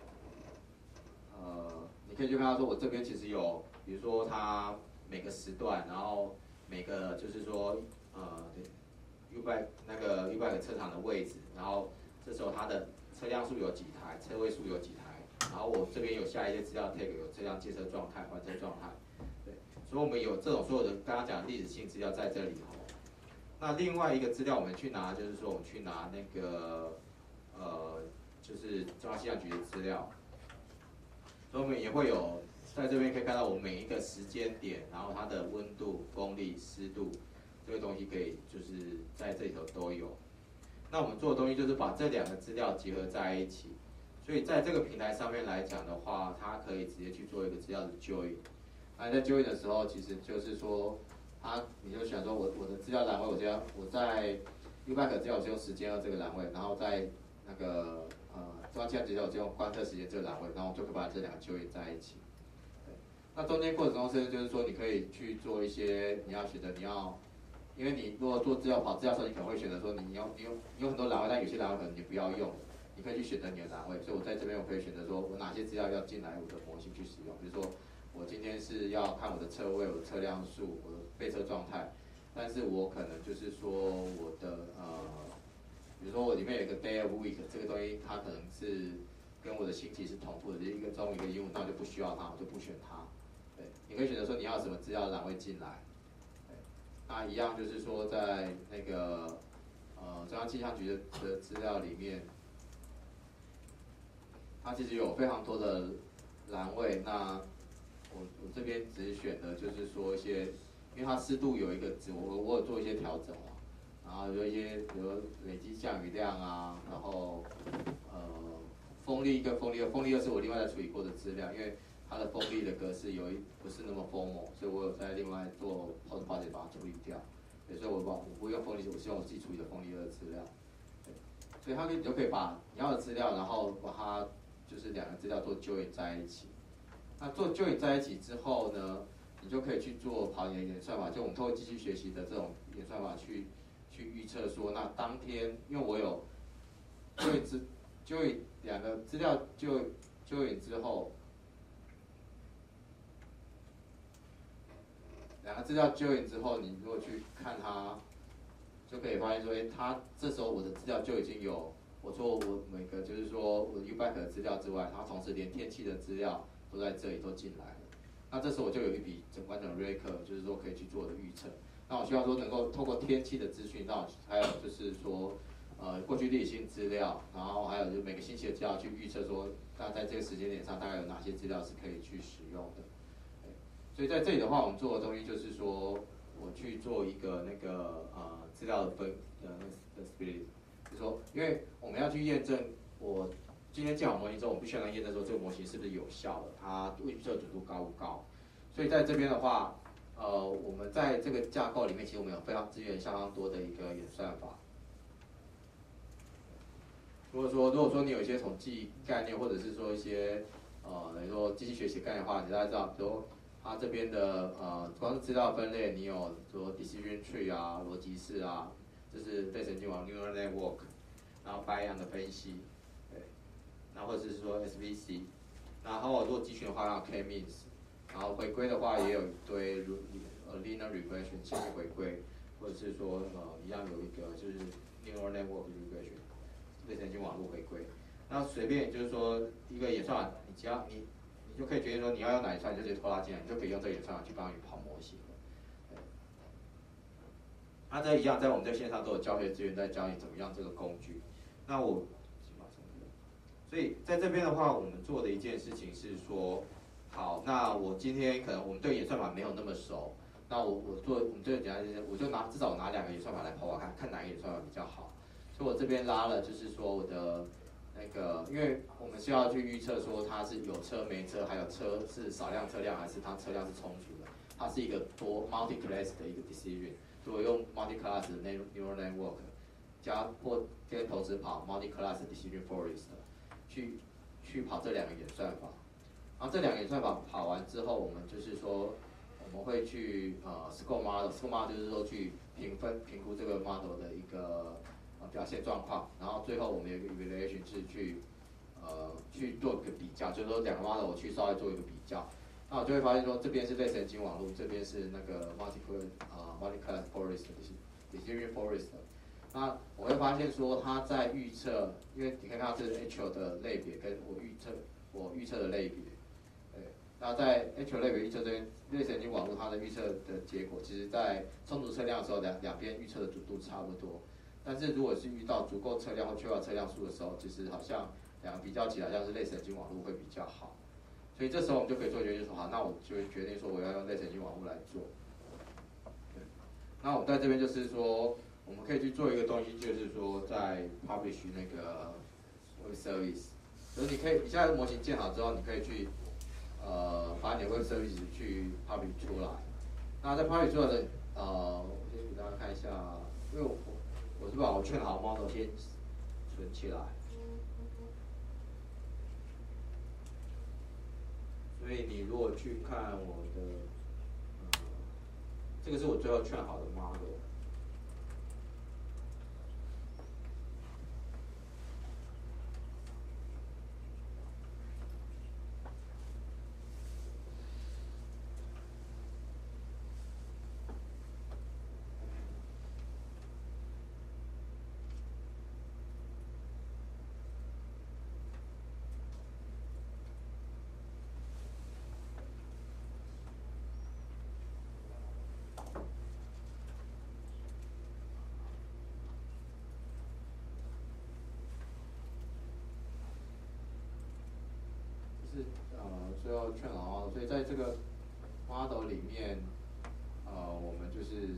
A: 你可以去看到说我这边其实有，比如说它每个时段，然后每个就是说Ubyte 的车场的位置，然后这时候它的车辆数有几台，车位数有几台。然后我这边有下一些资料 tag， 有车辆借车状态、还车状态，对，所以我们有这种所有的刚刚讲的历史性资料在这里头。那另外一个资料我们去拿，就是说我们去拿那个就是中央气象局的资料，所以我们也会有在这边可以看到我们每一个时间点，然后它的温度、风力、湿度这个东西可以就是在这里头都有。那我们做的东西就是把这两个资料结合在一起。所以在这个平台上面来讲的话，它可以直接去做一个资料的 join， 那你在 join 的时候，其实就是说，你就想说我的资料栏位，我在 UBack 资料我就用时间这个栏位，然后在那个中央计算资料我就用观测时间这个栏位，然后我就可以把这两个 join 在一起。那中间过程中就是说，你可以去做一些你要选择因为你如果做跑资料的时候，你可能会选择说你有很多栏位，但有些栏位可能你不要用，你可以去选择你的栏位。所以我在这边我可以选择说我哪些资料要进来我的模型去使用，比如说我今天是要看我的车位、我的车辆数、我的备车状态，但是我可能就是说我的比如说我里面有一个 day of week 这个东西，它可能是跟我的星期是同步的，一个中午一个英文，那我就不需要它，我就不选它。对，你可以选择说你要什么资料栏位进来。那一样就是说，在那个中央气象局的资料里面，它其实有非常多的栏位。那我这边只选的就是说一些，因为它湿度有一个值，我有做一些调整嘛，然后有一些比如累积降雨量啊，然后风力跟风力2是我另外再处理过的资料，因为它的风力的格式不是那么丰猛，所以我有在另外做 post project 把它处理掉。对，所以我不会用风力，我是用我自己处理的风力2的资料。对，所以你就可以把你要的资料，然后把它就是两个资料做 join 在一起。那做 join 在一起之后呢，你就可以去跑你的演算法，就我们透过机器学习的这种演算法去预测说，那当天因为我有 join 两个资料join 之后。两个资料 join 之后，你如果去看它，就可以发现说，它这时候我的资料就已经有，我每个就是说我的 UBack 的资料之外，它同时连天气的资料都在这里都进来了。那这时候我就有一笔完整的 record， 就是说可以去做的预测。那我希望说能够透过天气的资讯，还有就是说过去例行资料，然后还有就是每个星期的资料去预测说，那在这个时间点上大概有哪些资料是可以去使用的。所以在这里的话，我们做的东西就是说，我去做一个那个资料的split， 就是说，因为我们要去验证我今天建好模型之后，我必须要验证说这个模型是不是有效的，它预测准度高不高。所以在这边的话，我们在这个架构里面，其实我们有资源相当多的一个演算法。如果说你有一些统计概念，或者是说一些等于说机器学习概念的话，你大家知道，比如它这边的光是资料分类，你有说 decision tree 啊、逻辑式啊，这是类神经网 neural network， 然后 Bayesian 的分析，对，然后或者是说 SVC， 然后如果集群的话，要 K-means， 然后回归的话也有一堆linear regression 线性回归，或者是说一样有一个就是 neural network regression 类神经网络回归，那随便就是说一个演算法，你就可以决定说你要用哪一串，你就直接拖拉进来，你就可以用这个演算法去帮你跑模型了。对，那这一样，在我们这线上都有教学资源在教你怎么样这个工具。那所以在这边的话，我们做的一件事情是说，好，那我今天可能我们对演算法没有那么熟，那我们最简单就是，我就至少拿2个演算法来跑看哪个演算法比较好。所以我这边拉了，就是说我的。因为我们需要去预测说它是有车没车，还有车是少量车辆还是它车辆是充足的，它是一个多 multi-class 的一个 decision。所以我用 multi-class 的 neural network 跟同时跑 multi-class decision forest 去跑这2个演算法。然后这2个演算法跑完之后，我们就是说我们会去score model，score model 就是说去评估这个 model 的一个。表现状况，然后最后我们有一个 evaluation 是去做一个比较，就是说2个 model 我去稍微做一个比较，那我就会发现说这边是类神经网络，这边是那个 multi-class forest decision forest。那我会发现说它在预测，因为你看它是 H 的类别跟我预测的类别，对，那在 H 类别预测这边类神经网络它的预测的结果，其实在充足车辆的时候，两边预测的准度差不多。但是如果是遇到足够车辆或缺乏车辆数的时候，其实好像2个比较起来，像是类神经网络会比较好。所以这时候我们就可以做决定说，好，那我就决定说我要用类神经网络来做。对，那我们在这边就是说，我们可以去做一个东西，就是说在 publish 那个 web service， 就是你现在模型建好之后，你可以去把你的 Web Service 去 public 出来。那在 public 出来的我先给大家看一下，因为我是把我劝好 model 先存起来，所以你如果去看我的，这个是我最后劝好的 model。是最后劝好 model， 所以在这个 model 里面，我们就是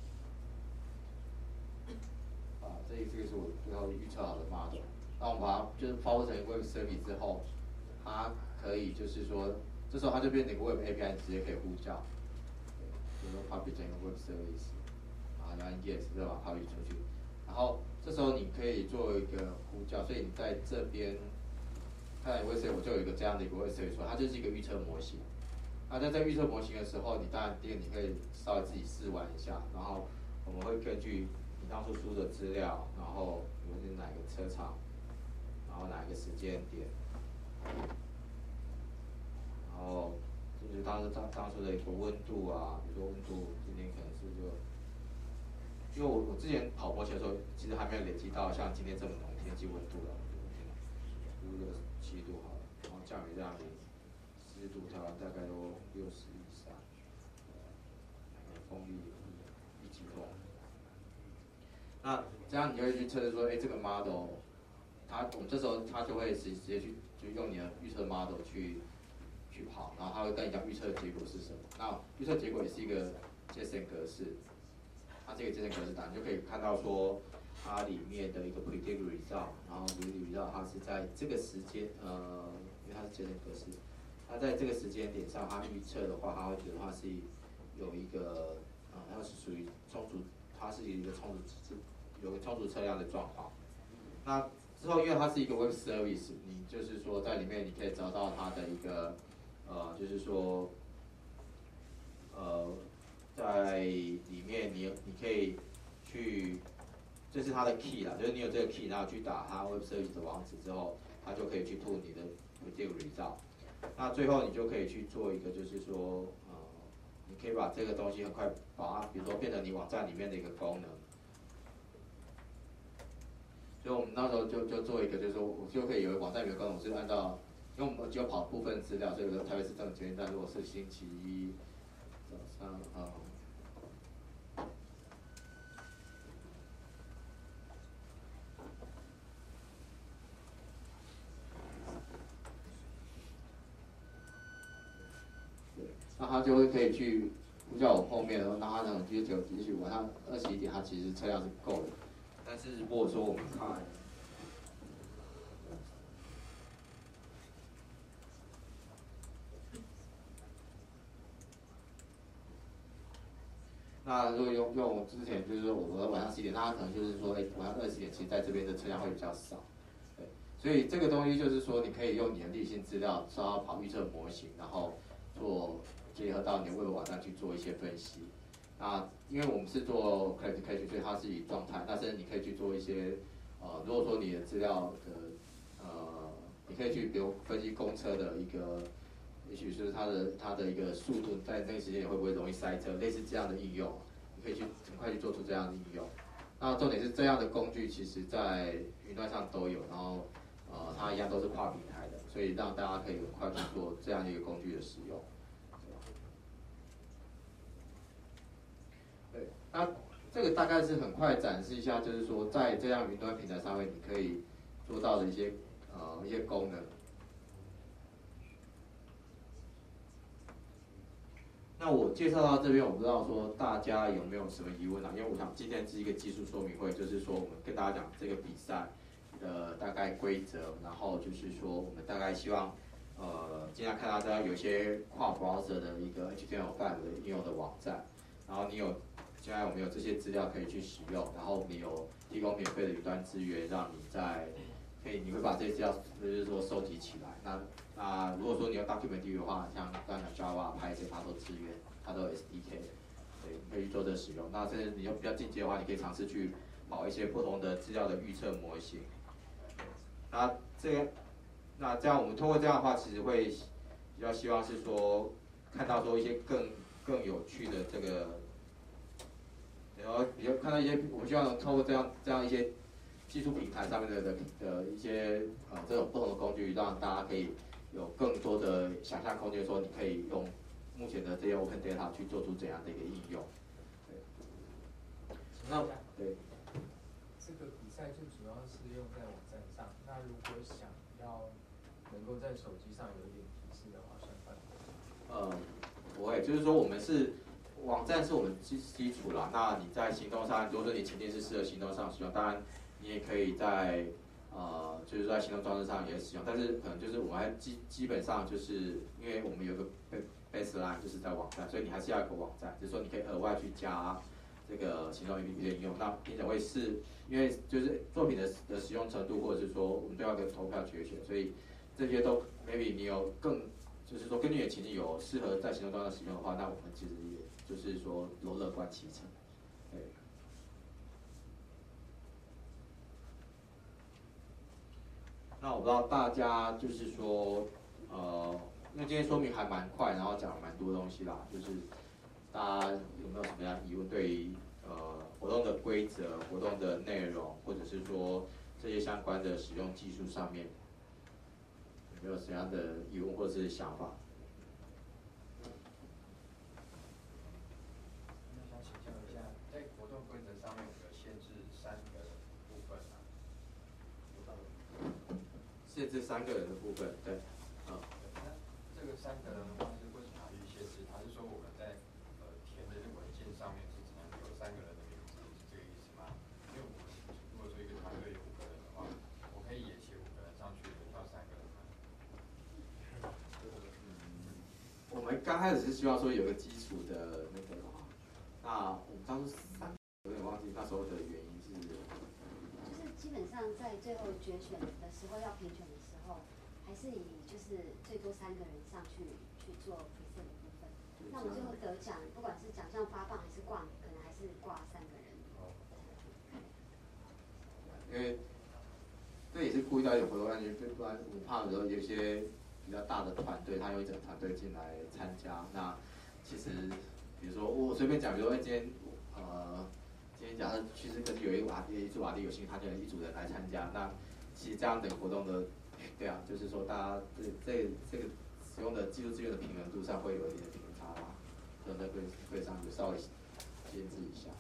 A: 这个是我最后预测好的 model。那我们把它就是 power 成 Web Service 之后，它可以就是说，这时候它就变成一个 Web API， 直接可以呼叫，比如说 public 成一个 Web Service， 然后按 Yes 再把它 public 出去，然后这时候你可以做一个呼叫，所以你在这边。看 Web Service 我就有一个这样的一个 Web Service， 它就是一个预测模型。那在这预测模型的时候，你当然第一个你可以稍微自己试玩一下，然后我们会根据你当初输的资料，然后比如是哪个车厂，然后哪一个时间点，然后就是当初的一个温度啊，比如说温度今天可能是就，因为我之前跑模型的时候，其实还没有累积到像今天这么浓天气温度了，如果7度好了，然后降雨量10度，台湾大概都60以上，风力1级风。那这样你就会去测试说，这个 model， 我们这时候它就会直接去就用你的预测 model 去跑，然后它会跟你讲预测结果是什么。那预测结果也是一个 JSON 格式，它这个 JSON 格式档你就可以看到说。它里面的一个 predict result， 然后 predict result 它是在这个时间，因为它是JSON格式，它在这个时间点上，它预测的话，它会觉得它是有一个，它是属于充足，它是一个有个充足车辆的状况。那之后，因为它是一个 web service， 你就是说在里面你可以找到它的一个，就是说，在里面你可以去。这是它的 key 啦，就是你有这个 key， 然后去打它 Web Service 的网址之后，它就可以去吐你的 predict result。那最后你就可以去做一个，就是说，你可以把这个东西很快把它，比如说变成你网站里面的一个功能。所以我们那时候就做一个，就是说我就可以有一个网站里面的功能，是按照，因为我们只有跑部分资料，所以说台北市政府捷运站如果是星期一早上那他就会可以去呼叫我后面的，那他可能也许晚上21点，他其实车辆是够的。但是如果说我们看，那如果用之前就是说我晚上10点，那他可能就是说，晚上20点，其实在这边的车辆会比较少。对，所以这个东西就是说，你可以用你的例行资料，稍稍跑预测模型，然后结合到你的 Web 网站去做一些分析。那因为我们是做 classification， 所以它是以状态，但是你可以去做一些如果说你的资料的你可以去比如分析公车的一个，也许是它的一个速度在那个时间会不会容易塞车，类似这样的应用，你可以去很快去做出这样的应用。那重点是这样的工具，其实在云端上都有，然后它一样都是跨平台的，所以让大家可以很快去做这样的一个工具的使用。对，那这个大概是很快展示一下，就是说在这样云端平台上面，你可以做到的一些功能。那我介绍到这边，我不知道说大家有没有什么疑问啊？因为我想今天是一个技术说明会，就是说我们跟大家讲这个比赛的大概规则，然后就是说我们大概希望经常看到有一些跨 browser 的一个 HTML5 的应用的网站，然后现在我们有这些资料可以去使用，然后我们有提供免费的云端资源，让你你会把这些资料就是说收集起来。那如果说你要 document view 的话，像刚才 Java、Python 它都支援，它都有 SDK， 对，可以去做这使用。那甚至你要比较进阶的话，你可以尝试去跑一些不同的资料的预测模型。那这样我们通过这样的话，其实会比较希望是说看到说一些更有趣的这个，然后比较看到一些我们希望能透过这样一些技术平台上面的一些这种不同的工具，让大家可以有更多的想象空间，说你可以用目前的这些 open data 去做出怎样的一个应用。对。那对。
C: 这个比赛就主要是用在网站上。那如果想要能够在手机上有一点提示的话，算快吗？
A: 不会，就是说我们网站是我们基础啦。那你在行动上，如果说你前提是适合行动上使用，当然你也可以在就是在行动装置上也使用，但是可能就是我们还基本上就是因为我们有个 baseline 就是在网站，所以你还是要有个网站，就是说你可以额外去加这个行动 APP 的应用。那评审会因为就是作品的使用程度，或者是说我们都要跟投票决选，所以这些都 maybe 你有就是说根据你的情境有适合在行动装置使用的话，那我们其实也就是说都乐观其成。对。那我不知道大家就是说，因为今天说明还蛮快，然后讲了蛮多东西啦，就是大家有没有什么样疑问？对于活动的规则、活动的内容，或者是说这些相关的使用技术上面，有没有什么样的疑问或者是想法？
B: 那想请教一下，在活动规则上面有限制3个部分啊？
A: 限制3个人的部分，对。
B: 那这个3个人的话是为什么要去限制？还是说我们在填的文件上面是只能有3个人的名字，是这个意思吗？因为我们如果说一个团队有5个人的话，我可以也写5个人上去，轮到3个人吗？
A: 我们刚开始是希望说有个基础的那个，那我们当初有点忘记那时候的原因是。
D: 就是基本上在最后决选的时候要评选的时候，还是以就是最多3个人上去做 present 的部分。那我们最后得奖，不管是奖项发放还是挂，可能还是挂3个人。
A: 因为这也是顾虑到一点活动安全，不然我怕有时候有些比较大的团队，他有一整个团队进来参加，那其实比如说我随便讲，比如说今天假设趋势科技有一组瓦力有兴趣，他就有一组人来参加，那其实这样的活动的，对啊，就是说大家这个使用的技术资源的平衡度上会有一点偏差啦，所以在会上就稍微限制一下。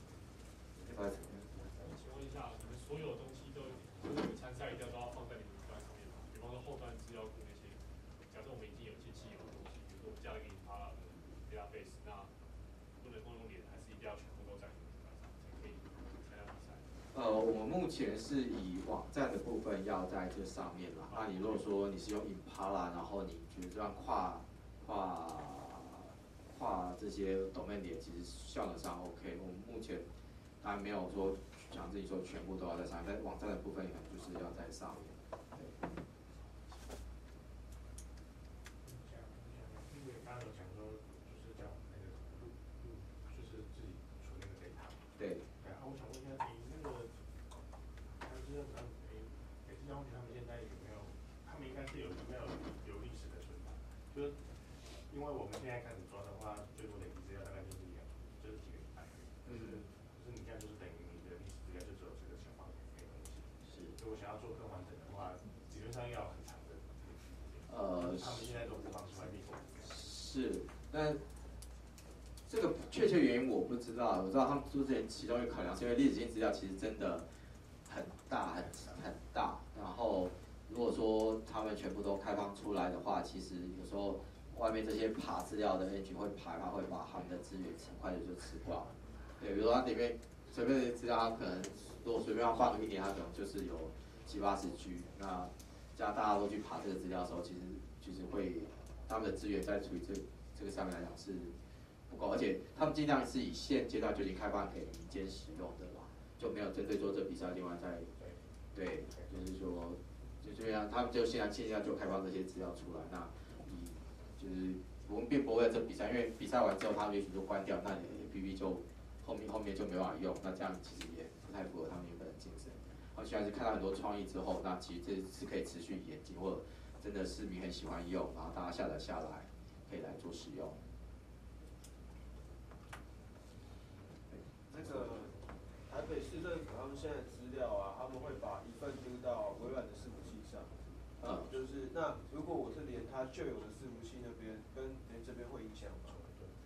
E: 请问一下，你们所有的东西就是你们参赛一定都要放在你们云端上面吗？比方说后端资料库那些，假设我们已经有一些既有的东西，比如说我们加了一个 Impala 的 database， 那不能够用脸，还是一定要全部都在你们云端上才可以参加比赛？
A: 我们目前是以网站的部分要在这上面啦。那你如果说你是用 Impala， 然后你觉得这样跨这些 domain 点，其实效能上 OK。我们目前当然没有说强制说全部都要在上面，但网站的部分可能就是要在上面。对。
F: 因为刚刚有讲说，就是叫那个就是自己存那个 data。
A: 对。
F: 对啊，我想问一下，你那个，就是他们每次要问他们现在有没有，他们应该是有没有历史的存档，就是因为我们现在开始抓的话，最多累积资料大概就是几个礼拜。可是你现在就是等于你的历史资料就只有这个小方面没有东西。
A: 是。
F: 如果想要做更完整的话，理论上要很长的时间。他们现在都不放出来历史资料。
A: 是，但这个确切原因我不知道。我知道他们之前其中一个考量是因为历史性资料其实真的很大。然后如果说他们全部都开放出来的话，其实有时候外面这些爬资料的 engine 会爬，它会把他们的资源很快就吃光。对，比如说它里面随便的资料，它可能如果随便要放1年，它可能就是有70-80G。那大家都去爬这个资料的时候，其实会他们的资源在处理这个上面来讲是不够，而且他们尽量是以现阶段就已经开放给民间使用的啦，就没有针对做这比赛另外再对，就是说就这样，他们就现在就开放这些资料出来，那就是我们并不会在这比赛，因为比赛完之后他们也许就关掉，那你 APP 就后面就没办法用，那这样其实也不太符合他们原本的精神。他们虽然是看到很多创意之后，那其实这是可以持续演进，或者真的市民很喜欢用，然后大家下载下来可以来做使用。
G: 那个台北市政府他们现在资料啊，他们会把一份丢到微软的伺服器上。就是那如果我是连它旧有的伺服器那边跟连这边会影响吗？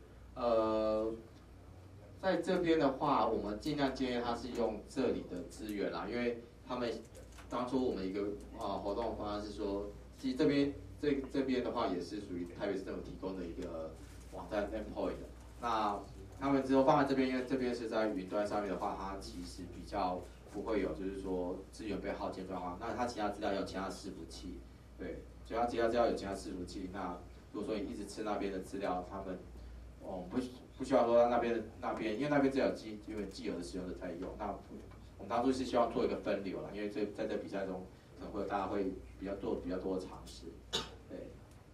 A: 在这边的话，我们尽量建议他是用这里的资源啦，因为他们当初我们一个活动的方案是说，其实这边的话也是属于台北市政府提供的一个网站 endpoint 的。那他们之后放在这边，因为这边是在云端上面的话，它其实比较不会有就是说资源被耗尽状况。那它其他资料有其他伺服器，对，所以它其他资料有其他伺服器。那如果说你一直吃那边的资料，他们不需要说那边，因为那边只有因为既有的使用者在用。那我们当初是希望做一个分流啦，因为在这比赛中可能会大家会比较多的尝试，对。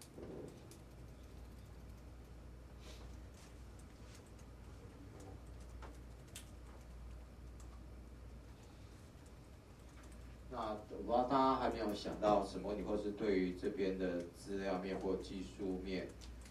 A: 那我不知道大家还没有想到什么问题，或是对于这边的资料面或技术面。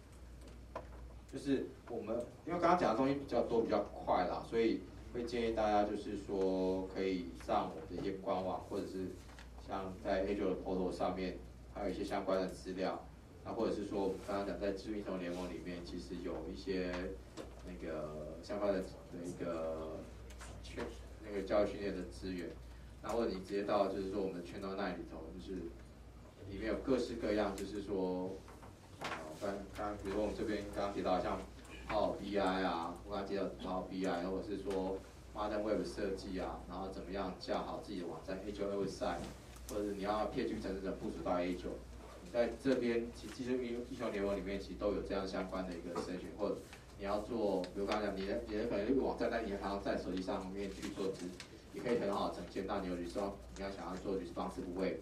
A: 就是我们因为刚刚讲的东西比较多比较快啦，所以会建议大家就是说可以上我们的一些官网，或者是像在 Azure 的 portal 上面，还有一些相关的资料。那或者是说我们刚刚讲在智慧运动联盟里面，其实有一些那个相关的一个教育训练的资源。那或者你直接到就是说我们的Channel 9里头，就是里面有各式各样，就是说。比如说我们这边刚刚提到像Power BI 啊，我刚刚提到Power BI， 或者是说 Modern Web 设计啊，然后怎么样架好自己的网站 Azure Website， 或者是你要 PHP 程式者部署到 Azure， 你在这边其实英雄联盟里面其实都有这样相关的一个筛选，或者你要做，比如刚刚讲你的可能一个网站，但你常常在手机上面去做也可以很好的呈现。那你有你要想要做responsive web。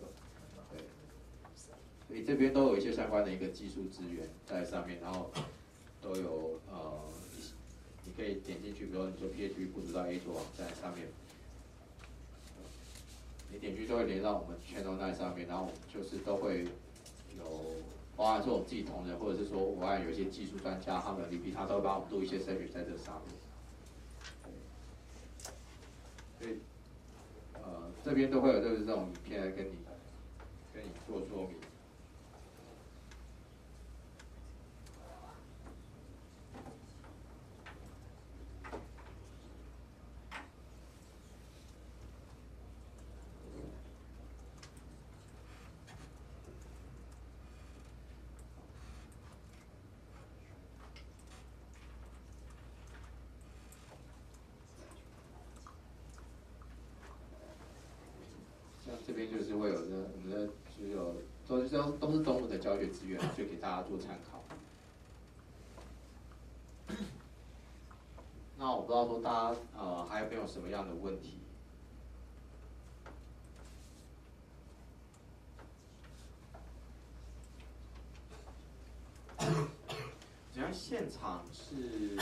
A: 所以这边都有一些相关的一个技术资源在上面，然后都有你可以点进去，比如说你做 PHP 部署到 Azure 网站上面，你点进去就会连到我们 Channel 9上面，然后就是都会有，包含说我们自己同仁，或者是说我还有一些技术专家，他们的 VP 他都会帮我们做一些 service 在这上面。所以这边都会有就是这种影片来跟你做说明。这边就是会有我们的就是有都是中文的教学资源，就给大家做参考。那我不知道说大家还有没有什么样的问题？只要现场是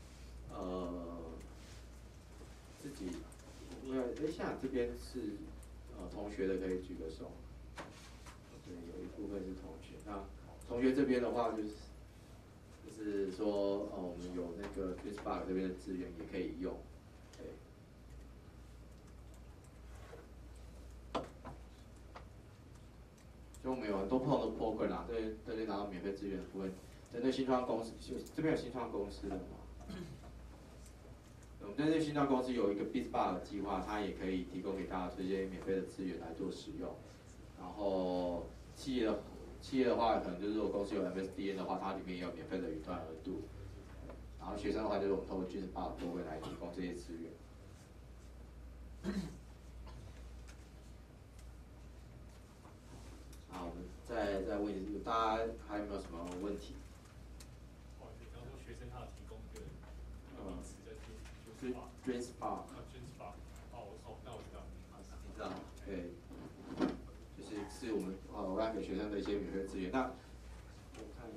A: 自己，现场这边是同学的可以举个手。对，有一部分是同学。那同学这边的话就是说我们有那个 Facebook 这边的资源也可以用。对。就我们有很多不同的 program 啦，对拿到免费资源的部分，针对新创公司，这边有新创公司的嘛？我们针对新创公司有一个 BizBug 计划，它也可以提供给大家这些免费的资源来做使用。然后企业的话，可能就是如果公司有 MSDN 的话，它里面也有免费的云端额度。然后学生的话，就是我们透过 BizBug 都会来提供这些资源。 再问一次，大家还有没有什么问题？
E: 哦，你刚刚说学生他有提供一个名词叫
A: 是 Dream Spa。
E: Dream Spa。哦，那我知道。
A: 你知道？对，是我们我要给学生的一些免费资源。那我看，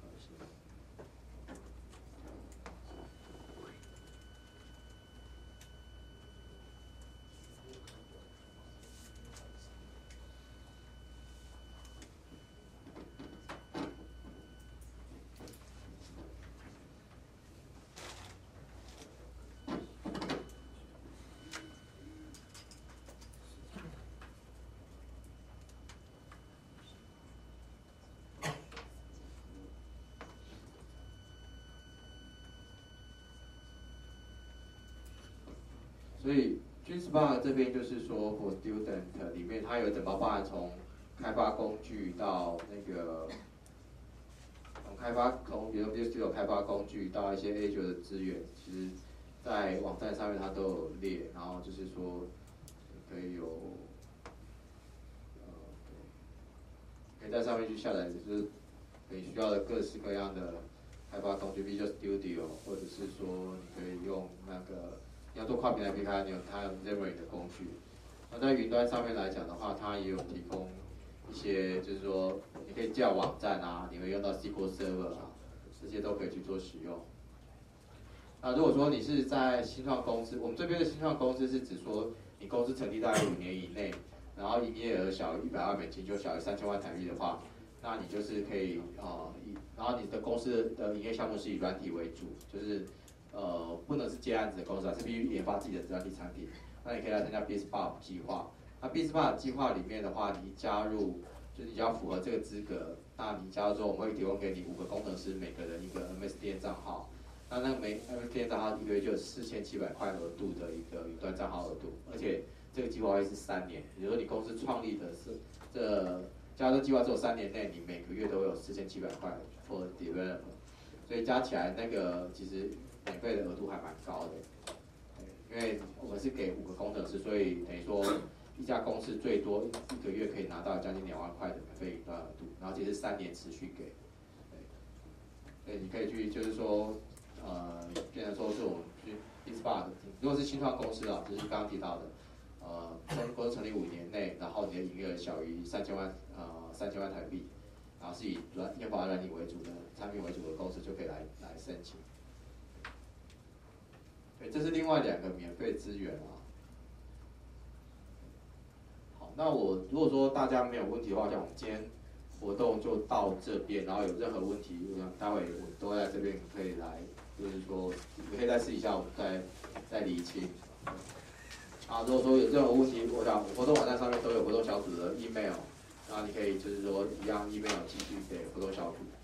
A: 所以 Dream Spa 这边就是说 for student 里面它有整包包含从开发工具到那个比如 Studio 开发工具到一些 Azure 的资源，其实在网站上面它都有列，然后就是说可以有可以在上面去下载，就是你需要的各式各样的开发工具 ，Visual Studio， 或者是说你可以用那个你要做跨平台平台，它有 Xamarin 的工具。那在云端上面来讲的话，它也有提供一些，就是说你可以叫网站啊，你会用到 SQL Server 啊，这些都可以去做使用。那如果说你是在新创公司，我们这边的新创公司是指说你公司成立大概5年以内，然后营业额小于100万美金，就小于3000万台币的话，那你就是可以然后你的公司的营业项目是以软体为主，就是不能是接案子的公司，是必须研发自己的软体产品。那你可以来参加 BizBob 计划。那 BizBob 计划里面的话，你加入就是你要符合这个资格，那你加入之后，我们会提供给你5个工程师，每个人一个 MSDN 账号。那个MSDN 账号一个月就有4700块额度的一个云端账号额度，而且这个计划会是3年，也就是说你公司创立的是加入计划之后3年内，你每个月都会有4700块 for developer， 所以加起来那个其实免费的额度还蛮高的。因为我们是给5个工程师，所以等于说一家公司最多一个月可以拿到将近2万块的免费云端额度，然后其实3年持续给。对，你可以去就是说变成说是我们去 BizBob， 如果是新创公司啊，就是刚刚提到的，公司成立5年内，然后你的营业额小于3000万台币，然后是以研发软体为主的产品为主的公司就可以来申请。对，这是另外2个免费资源啊。好，那如果说大家没有问题的话，像我们今天活动就到这边，然后有任何问题，我想待会我都在这边可以来，就是说你可以再试一下，我们再厘清。如果说有任何问题，我想活动网站上面都有活动小组的 email， 然后你可以就是说一样 email 继续给活动小组。